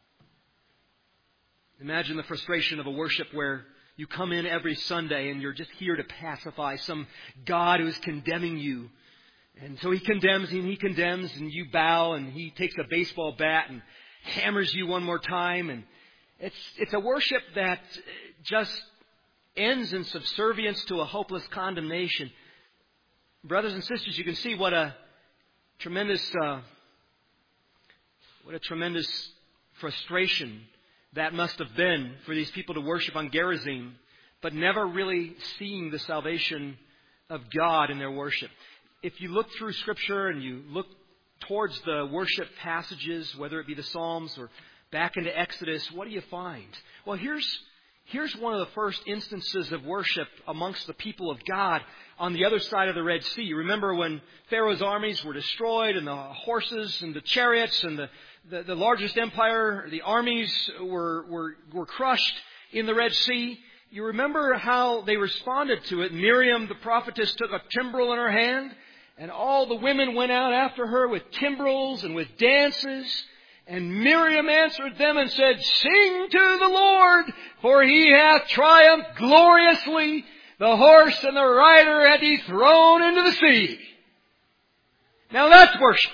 Imagine the frustration of a worship where you come in every Sunday and you're just here to pacify some God who is condemning you. And so He condemns and you bow, and He takes a baseball bat and hammers you one more time. And it's a worship that just ends in subservience to a hopeless condemnation. Brothers and sisters, you can see what a tremendous frustration that must have been for these people to worship on Gerizim, but never really seeing the salvation of God in their worship. If you look through Scripture and you look towards the worship passages, whether it be the Psalms or back into Exodus, what do you find? Well, here's one of the first instances of worship amongst the people of God on the other side of the Red Sea. You remember when Pharaoh's armies were destroyed, and the horses and the chariots and the largest empire, the armies were crushed in the Red Sea. You remember how they responded to it. Miriam, the prophetess, took a timbrel in her hand, and all the women went out after her with timbrels and with dances. And Miriam answered them and said, "Sing to the Lord, for He hath triumphed gloriously. The horse and the rider hath He thrown into the sea." Now that's worship.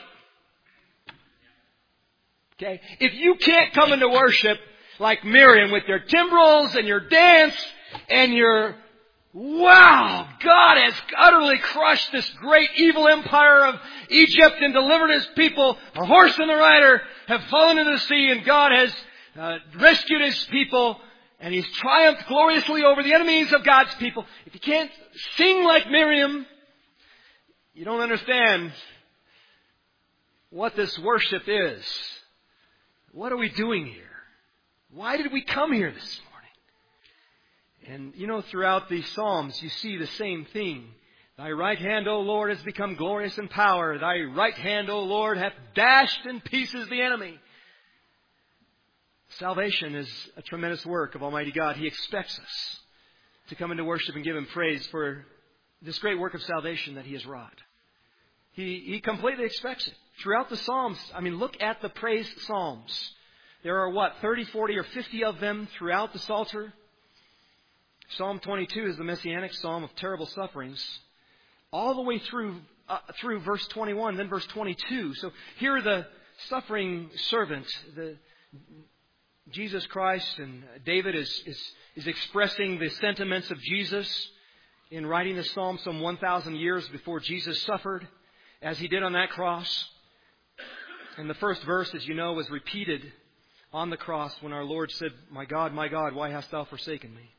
Okay? If you can't come into worship like Miriam with your timbrels and your dance and your, wow, God has utterly crushed this great evil empire of Egypt and delivered His people. The horse and the rider have fallen into the sea, and God has rescued His people, and He's triumphed gloriously over the enemies of God's people. If you can't sing like Miriam, you don't understand what this worship is. What are we doing here? Why did we come here this morning? And throughout these Psalms, you see the same thing. Thy right hand, O Lord, has become glorious in power. Thy right hand, O Lord, hath dashed in pieces the enemy. Salvation is a tremendous work of Almighty God. He expects us to come into worship and give Him praise for this great work of salvation that He has wrought. He completely expects it. Throughout the Psalms, look at the praise Psalms. There are 30, 40, or 50 of them throughout the Psalter. Psalm 22 is the Messianic Psalm of terrible sufferings. All the way through verse 21, then verse 22. So here are the suffering servant, Jesus Christ, and David is expressing the sentiments of Jesus in writing the Psalm some 1,000 years before Jesus suffered as He did on that cross. And the first verse, as you know, was repeated on the cross when our Lord said, my God, why hast thou forsaken me?"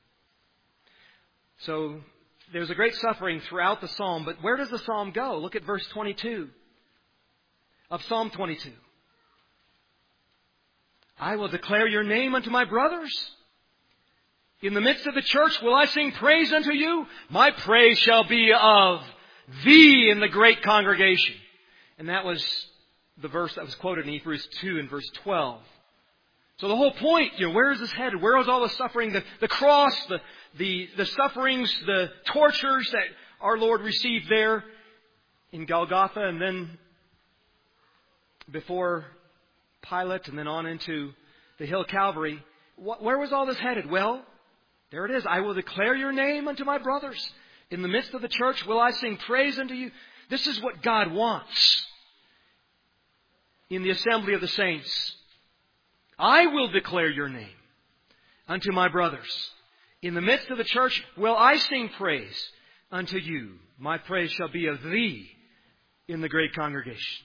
So there's a great suffering throughout the Psalm, but where does the Psalm go? Look at verse 22 of Psalm 22. "I will declare your name unto my brothers. In the midst of the church will I sing praise unto you. My praise shall be of thee in the great congregation." And that was the verse that was quoted in Hebrews 2 and verse 12. So the whole point, where is this headed? Where is all the suffering? The cross, the sufferings, the tortures that our Lord received there in Golgotha, and then before Pilate, and then on into the hill Calvary. Where was all this headed? Well, there it is. "I will declare your name unto my brothers. In the midst of the church will I sing praise unto you." This is what God wants in the assembly of the saints. "I will declare your name unto my brothers. In the midst of the church will I sing praise unto you. My praise shall be of thee in the great congregation."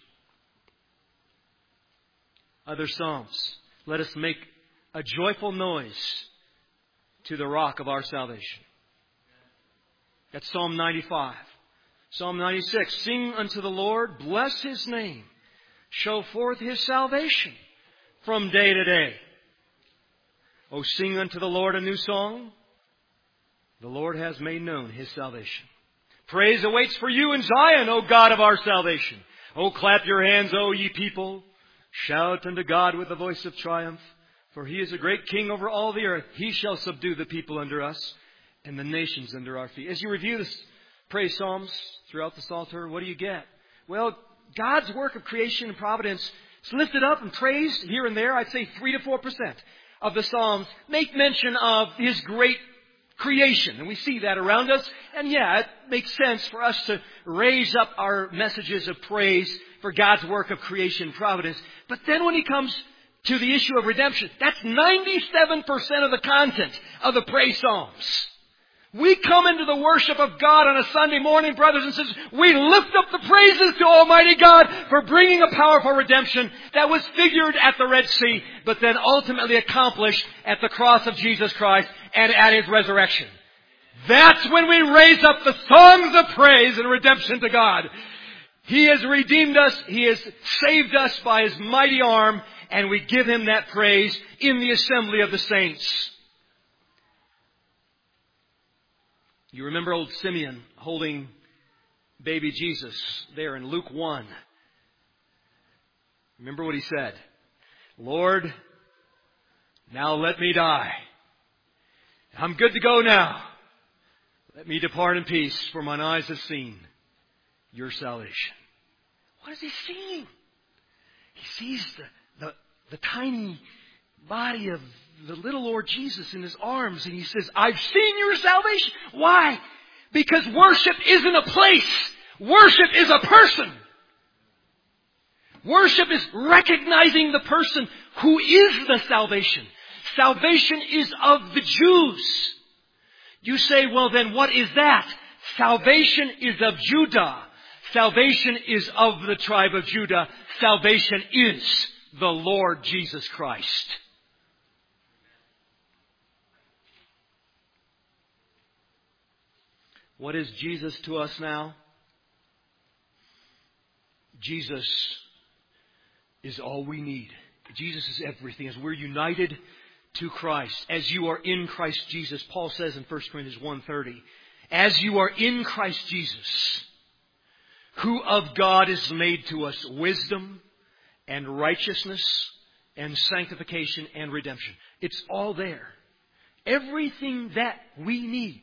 Other Psalms. "Let us make a joyful noise to the rock of our salvation." That's Psalm 95. Psalm 96. "Sing unto the Lord, bless His name. Show forth His salvation from day to day. O sing unto the Lord a new song. The Lord has made known His salvation. Praise awaits for you in Zion, O God of our salvation. O clap your hands, O ye people. Shout unto God with the voice of triumph. For He is a great King over all the earth. He shall subdue the people under us and the nations under our feet." As you review this praise psalms throughout the Psalter, what do you get? Well, God's work of creation and providence is lifted up and praised here and there. I'd say 3 to 4% of the Psalms make mention of His great creation. And we see that around us. And it makes sense for us to raise up our messages of praise for God's work of creation and providence. But then when He comes to the issue of redemption, that's 97% of the content of the praise psalms. We come into the worship of God on a Sunday morning, brothers and sisters. We lift up the praises to Almighty God for bringing a powerful redemption that was figured at the Red Sea, but then ultimately accomplished at the cross of Jesus Christ and at His resurrection. That's when we raise up the songs of praise and redemption to God. He has redeemed us. He has saved us by His mighty arm, and we give Him that praise in the assembly of the saints. You remember old Simeon holding baby Jesus there in Luke 1. Remember what he said? "Lord, now let me die. I'm good to go now. Let me depart in peace, for mine eyes have seen your salvation." What is he seeing? He sees the tiny body of the little Lord Jesus in His arms, and He says, "I've seen your salvation." Why? Because worship isn't a place. Worship is a person. Worship is recognizing the person who is the salvation. Salvation is of the Jews. You say, well then what is that? Salvation is of Judah. Salvation is of the tribe of Judah. Salvation is the Lord Jesus Christ. What is Jesus to us now? Jesus is all we need. Jesus is everything. As we're united to Christ, as you are in Christ Jesus, Paul says in 1 Corinthians 1:30, as you are in Christ Jesus, who of God is made to us wisdom and righteousness and sanctification and redemption. It's all there. Everything that we need.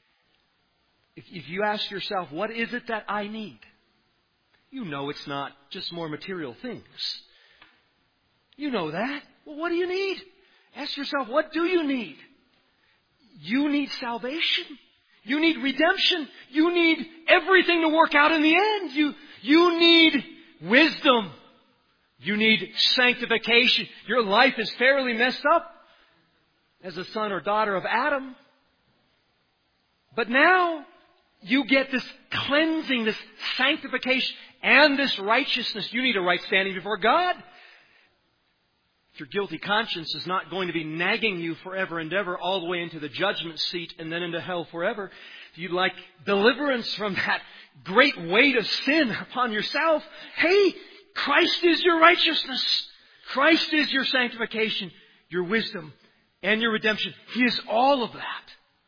If you ask yourself, what is it that I need? You know it's not just more material things. You know that. Well, what do you need? Ask yourself, what do you need? You need salvation. You need redemption. You need everything to work out in the end. You need wisdom. You need sanctification. Your life is fairly messed up as a son or daughter of Adam. But now you get this cleansing, this sanctification, and this righteousness. You need a right standing before God. If your guilty conscience is not going to be nagging you forever and ever all the way into the judgment seat and then into hell forever, if you'd like deliverance from that great weight of sin upon yourself, hey, Christ is your righteousness. Christ is your sanctification, your wisdom, and your redemption. He is all of that.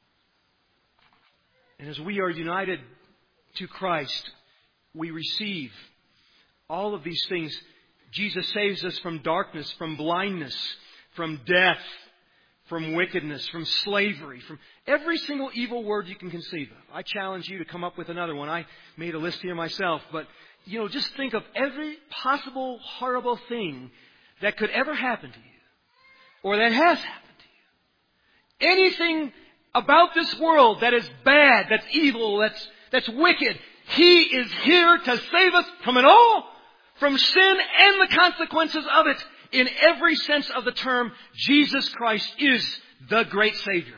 And as we are united to Christ, we receive all of these things. Jesus saves us from darkness, from blindness, from death, from wickedness, from slavery, from every single evil word you can conceive of. I challenge you to come up with another one. I made a list here myself, but just think of every possible horrible thing that could ever happen to you, or that has happened to you. Anything about this world that is bad, that's evil, that's wicked. He is here to save us from it all, from sin and the consequences of it. In every sense of the term, Jesus Christ is the great Savior.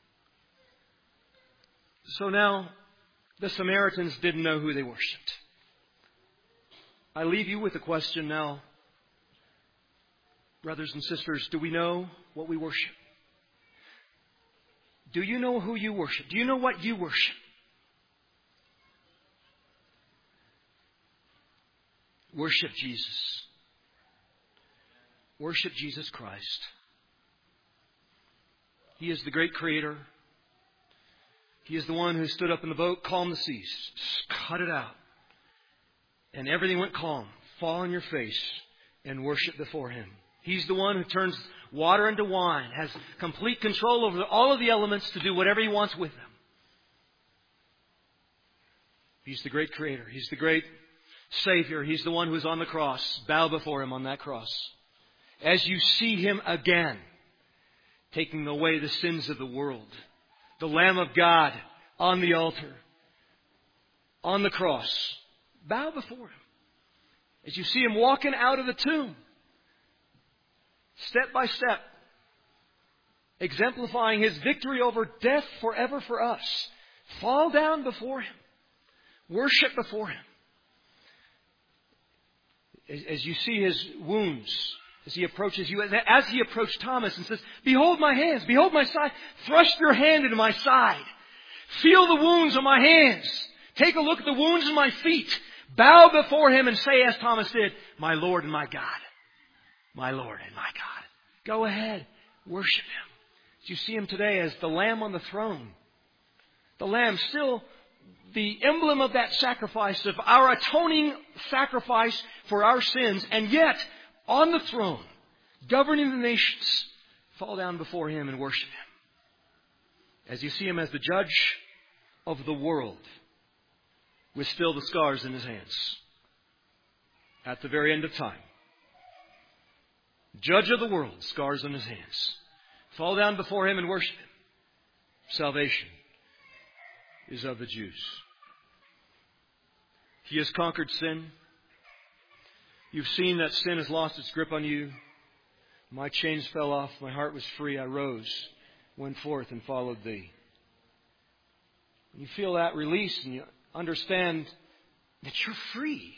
So now, the Samaritans didn't know who they worshipped. I leave you with a question now. Brothers and sisters, do we know what we worship? Do you know who you worship? Do you know what you worship? Worship Jesus. Worship Jesus Christ. He is the great Creator. He is the one who stood up in the boat, calmed the seas, just cut it out. And everything went calm. Fall on your face and worship before Him. He's the one who turns water into wine, has complete control over all of the elements to do whatever He wants with them. He's the great Creator. He's the great Savior. He's the one who is on the cross. Bow before Him on that cross. As you see Him again, taking away the sins of the world, the Lamb of God on the altar, on the cross, bow before Him. As you see Him walking out of the tomb, step by step, exemplifying His victory over death forever for us. Fall down before Him. Worship before Him. As you see His wounds, as He approaches you, as He approached Thomas and says, "Behold my hands, behold my side. Thrust your hand into my side. Feel the wounds on my hands. Take a look at the wounds in my feet. Bow before Him and say, as Thomas did, my Lord and my God. My Lord and my God." Go ahead. Worship Him. As you see Him today as the Lamb on the throne. The Lamb, still the emblem of that sacrifice, of our atoning sacrifice for our sins. And yet, on the throne, governing the nations, fall down before Him and worship Him. As you see Him as the judge of the world, with still the scars in His hands. At the very end of time. Judge of the world, scars on His hands. Fall down before Him and worship Him. Salvation is of the Jews. He has conquered sin. You've seen that sin has lost its grip on you. My chains fell off. My heart was free. I rose, went forth, and followed Thee. You feel that release and you understand that you're free.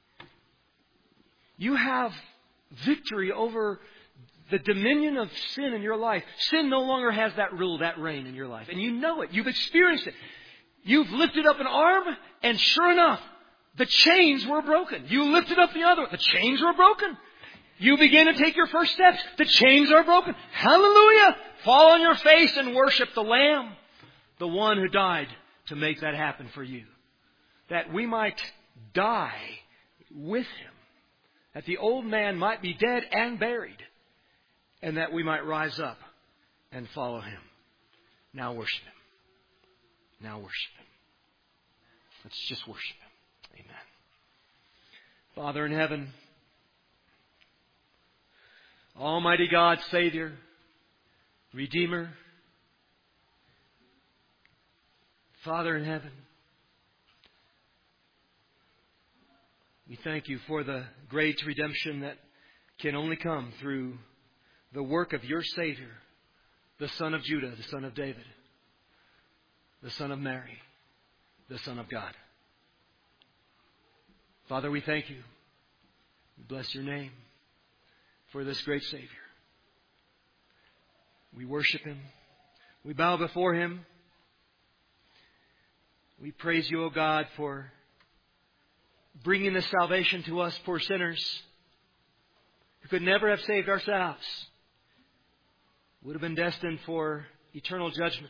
You have victory over the dominion of sin in your life. Sin no longer has that rule, that reign in your life. And you know it. You've experienced it. You've lifted up an arm, and sure enough, the chains were broken. You lifted up the other. The chains were broken. You begin to take your first steps. The chains are broken. Hallelujah! Fall on your face and worship the Lamb, the one who died to make that happen for you. That we might die with Him. That the old man might be dead and buried. And that we might rise up and follow Him. Now worship Him. Now worship Him. Let's just worship Him. Amen. Father in heaven, Almighty God, Savior, Redeemer, Father in heaven, We thank you for the great redemption that can only come through the work of your Savior, the Son of Judah, the Son of David, the Son of Mary, the Son of God. Father, we thank you. We bless your name for this great Savior. We worship Him. We bow before Him. We praise you, O God, for bringing this salvation to us poor sinners who could never have saved ourselves, would have been destined for eternal judgment.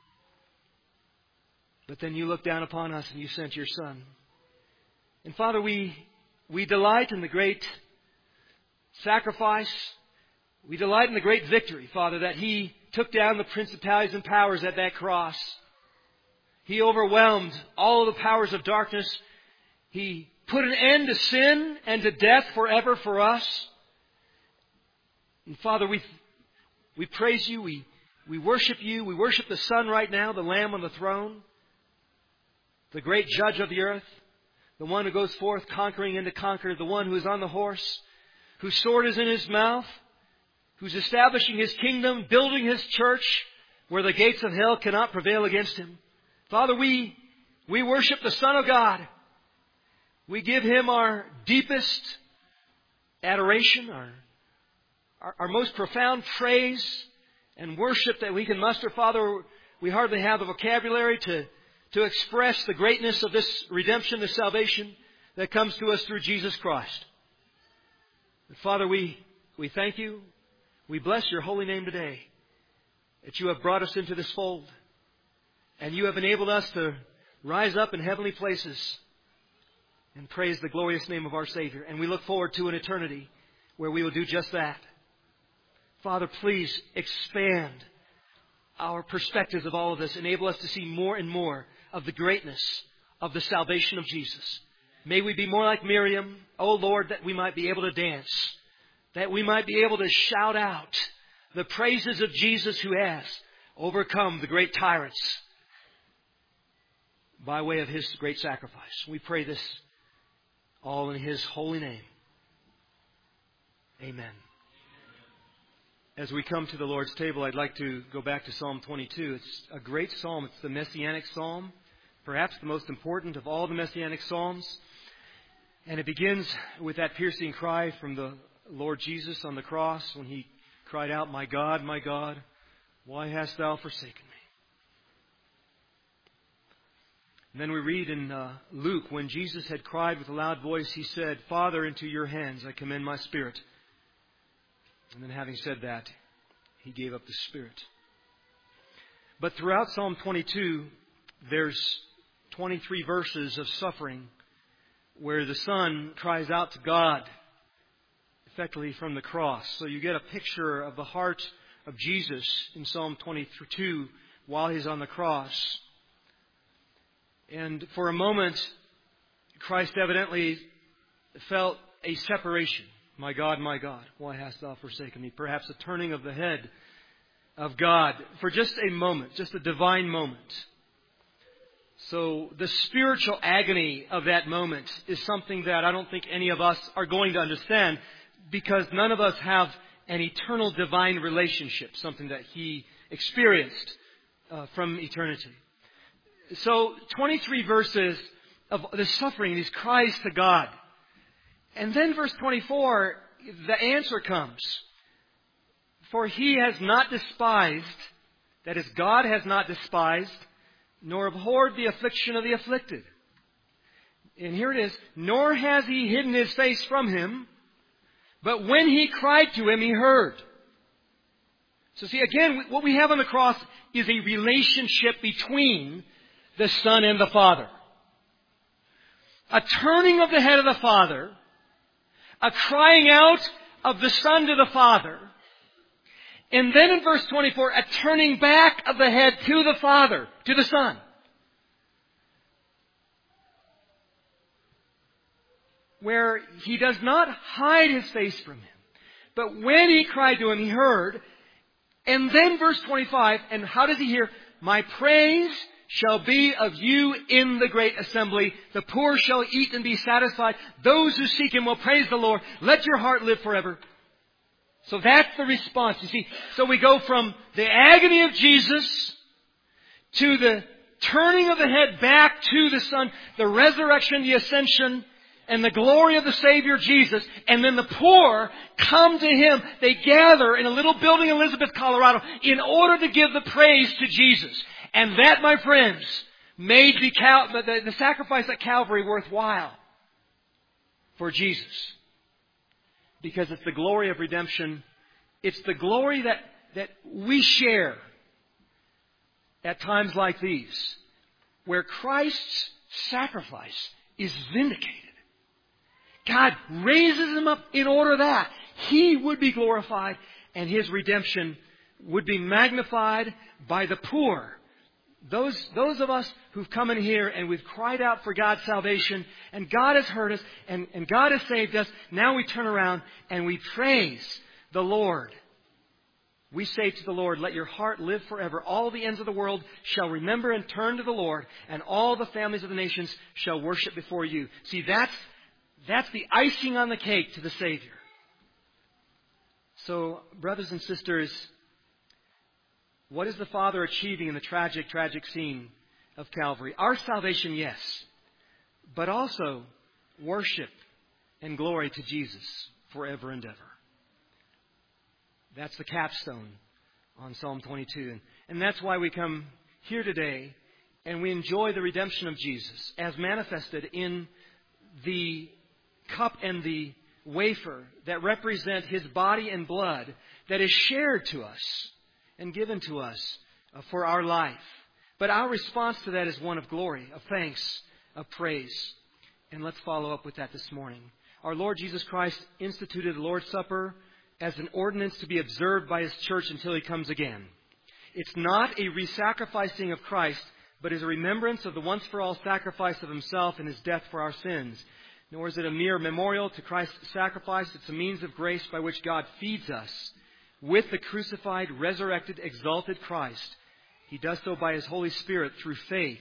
But then you looked down upon us and you sent your Son. And Father, we delight in the great sacrifice. We delight in the great victory, Father, that He took down the principalities and powers at that cross. He overwhelmed all of the powers of darkness. He put an end to sin and to death forever for us. And Father, we praise you. We worship you. We worship the Son right now, the Lamb on the throne, the great Judge of the earth, the one who goes forth conquering and to conquer, the one who is on the horse, whose sword is in His mouth, who's establishing His kingdom, building His church where the gates of hell cannot prevail against Him. Father, we worship the Son of God. We give Him our deepest adoration, our most profound praise and worship that we can muster. Father, we hardly have the vocabulary to express the greatness of this redemption, this salvation that comes to us through Jesus Christ. And Father, we thank you. We bless your holy name today that you have brought us into this fold and you have enabled us to rise up in heavenly places and praise the glorious name of our Savior. And we look forward to an eternity where we will do just that. Father, please expand our perspectives of all of this. Enable us to see more and more of the greatness of the salvation of Jesus. May we be more like Miriam, O Lord, that we might be able to dance, that we might be able to shout out the praises of Jesus who has overcome the great tyrants by way of His great sacrifice. We pray this all in His holy name. Amen. As we come to the Lord's table, I'd like to go back to Psalm 22. It's a great psalm. It's the Messianic psalm, perhaps the most important of all the Messianic psalms. And it begins with that piercing cry from the Lord Jesus on the cross when He cried out, my God, why hast Thou forsaken me? And then we read in Luke, when Jesus had cried with a loud voice, He said, Father, into your hands I commend my spirit. And then having said that, He gave up the Spirit. But throughout Psalm 22, there's 23 verses of suffering where the Son cries out to God, effectively from the cross. So you get a picture of the heart of Jesus in Psalm 22 while He's on the cross. And for a moment, Christ evidently felt a separation. My God, why hast Thou forsaken me? Perhaps a turning of the head of God for just a moment, just a divine moment. So the spiritual agony of that moment is something that I don't think any of us are going to understand, because none of us have an eternal divine relationship, something that He experienced from eternity. So 23 verses of the suffering, these cries to God. And then verse 24, the answer comes. For He has not despised, that is, God has not despised, nor abhorred the affliction of the afflicted. And here it is, nor has He hidden His face from him, but when he cried to Him, He heard. So see, again, what we have on the cross is a relationship between the Son and the Father. A turning of the head of the Father, a crying out of the Son to the Father, and then in verse 24, a turning back of the head to the Father, to the Son. Where He does not hide His face from Him, but when he cried to Him, He heard. And then verse 25, and how does He hear? My praise shall be of you in the great assembly. The poor shall eat and be satisfied. Those who seek Him will praise the Lord. Let your heart live forever. So that's the response. You see, so we go from the agony of Jesus to the turning of the head back to the Son, the resurrection, the ascension, and the glory of the Savior Jesus. And then the poor come to Him. They gather in a little building in Elizabeth, Colorado, in order to give the praise to Jesus. And that, my friends, made the sacrifice at Calvary worthwhile for Jesus. Because it's the glory of redemption. It's the glory that we share at times like these, where Christ's sacrifice is vindicated. God raises Him up in order that He would be glorified and His redemption would be magnified by the poor. Those of us who've come in here and we've cried out for God's salvation, and God has heard us, and God has saved us, now we turn around and we praise the Lord. We say to the Lord, let your heart live forever. All the ends of the world shall remember and turn to the Lord, and all the families of the nations shall worship before you. See, that's the icing on the cake to the Savior. So, brothers and sisters, what is the Father achieving in the tragic, tragic scene of Calvary? Our salvation, yes, but also worship and glory to Jesus forever and ever. That's the capstone on Psalm 22. And that's why we come here today and we enjoy the redemption of Jesus as manifested in the cup and the wafer that represent His body and blood that is shared to us and given to us for our life. But our response to that is one of glory, of thanks, of praise. And let's follow up with that this morning. Our Lord Jesus Christ instituted the Lord's Supper as an ordinance to be observed by His church until He comes again. It's not a re-sacrificing of Christ, but is a remembrance of the once-for-all sacrifice of Himself and His death for our sins. Nor is it a mere memorial to Christ's sacrifice. It's a means of grace by which God feeds us with the crucified, resurrected, exalted Christ. He does so by His Holy Spirit through faith.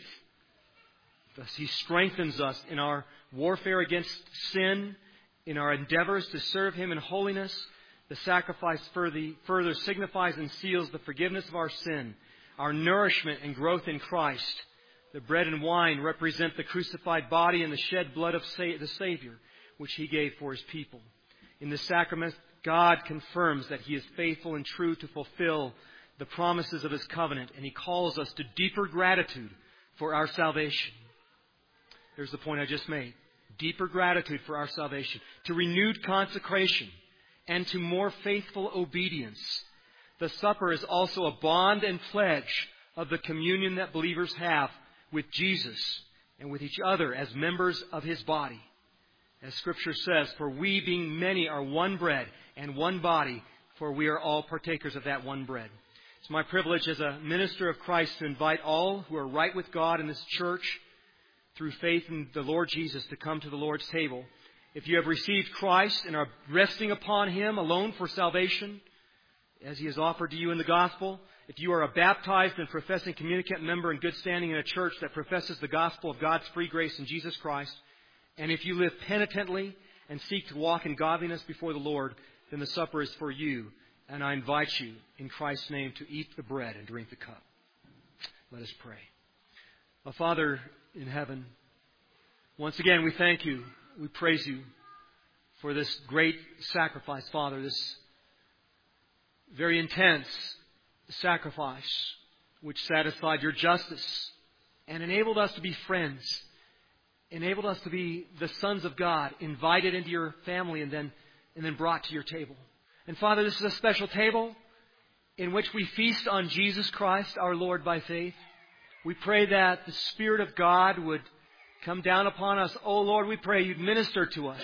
Thus He strengthens us in our warfare against sin, in our endeavors to serve Him in holiness. The sacrifice further signifies and seals the forgiveness of our sin, our nourishment and growth in Christ. The bread and wine represent the crucified body and the shed blood of the Savior, which He gave for His people. In the sacrament, God confirms that He is faithful and true to fulfill the promises of His covenant, and He calls us to deeper gratitude for our salvation. Here's the point I just made. Deeper gratitude for our salvation, to renewed consecration, and to more faithful obedience. The supper is also a bond and pledge of the communion that believers have with Jesus and with each other as members of His body. As Scripture says, for we being many are one bread and one body, for we are all partakers of that one bread. It's my privilege as a minister of Christ to invite all who are right with God in this church through faith in the Lord Jesus to come to the Lord's table. If you have received Christ and are resting upon Him alone for salvation, as He has offered to you in the gospel, if you are a baptized and professing communicant member in good standing in a church that professes the gospel of God's free grace in Jesus Christ, and if you live penitently and seek to walk in godliness before the Lord, then the supper is for you. And I invite you in Christ's name to eat the bread and drink the cup. Let us pray. Our Father in heaven, once again we thank You. We praise You for this great sacrifice, Father, this very intense sacrifice which satisfied Your justice and enabled us to be friends, enabled us to be the sons of God, invited into Your family and then brought to Your table. And Father, this is a special table in which we feast on Jesus Christ, our Lord, by faith. We pray that the Spirit of God would come down upon us. Oh Lord, we pray You'd minister to us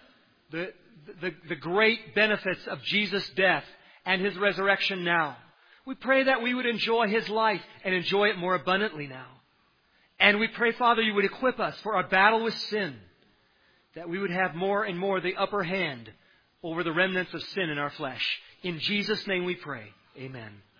the great benefits of Jesus' death and His resurrection now. We pray that we would enjoy His life and enjoy it more abundantly now. And we pray, Father, You would equip us for our battle with sin, that we would have more and more the upper hand over the remnants of sin in our flesh. In Jesus' name we pray. Amen.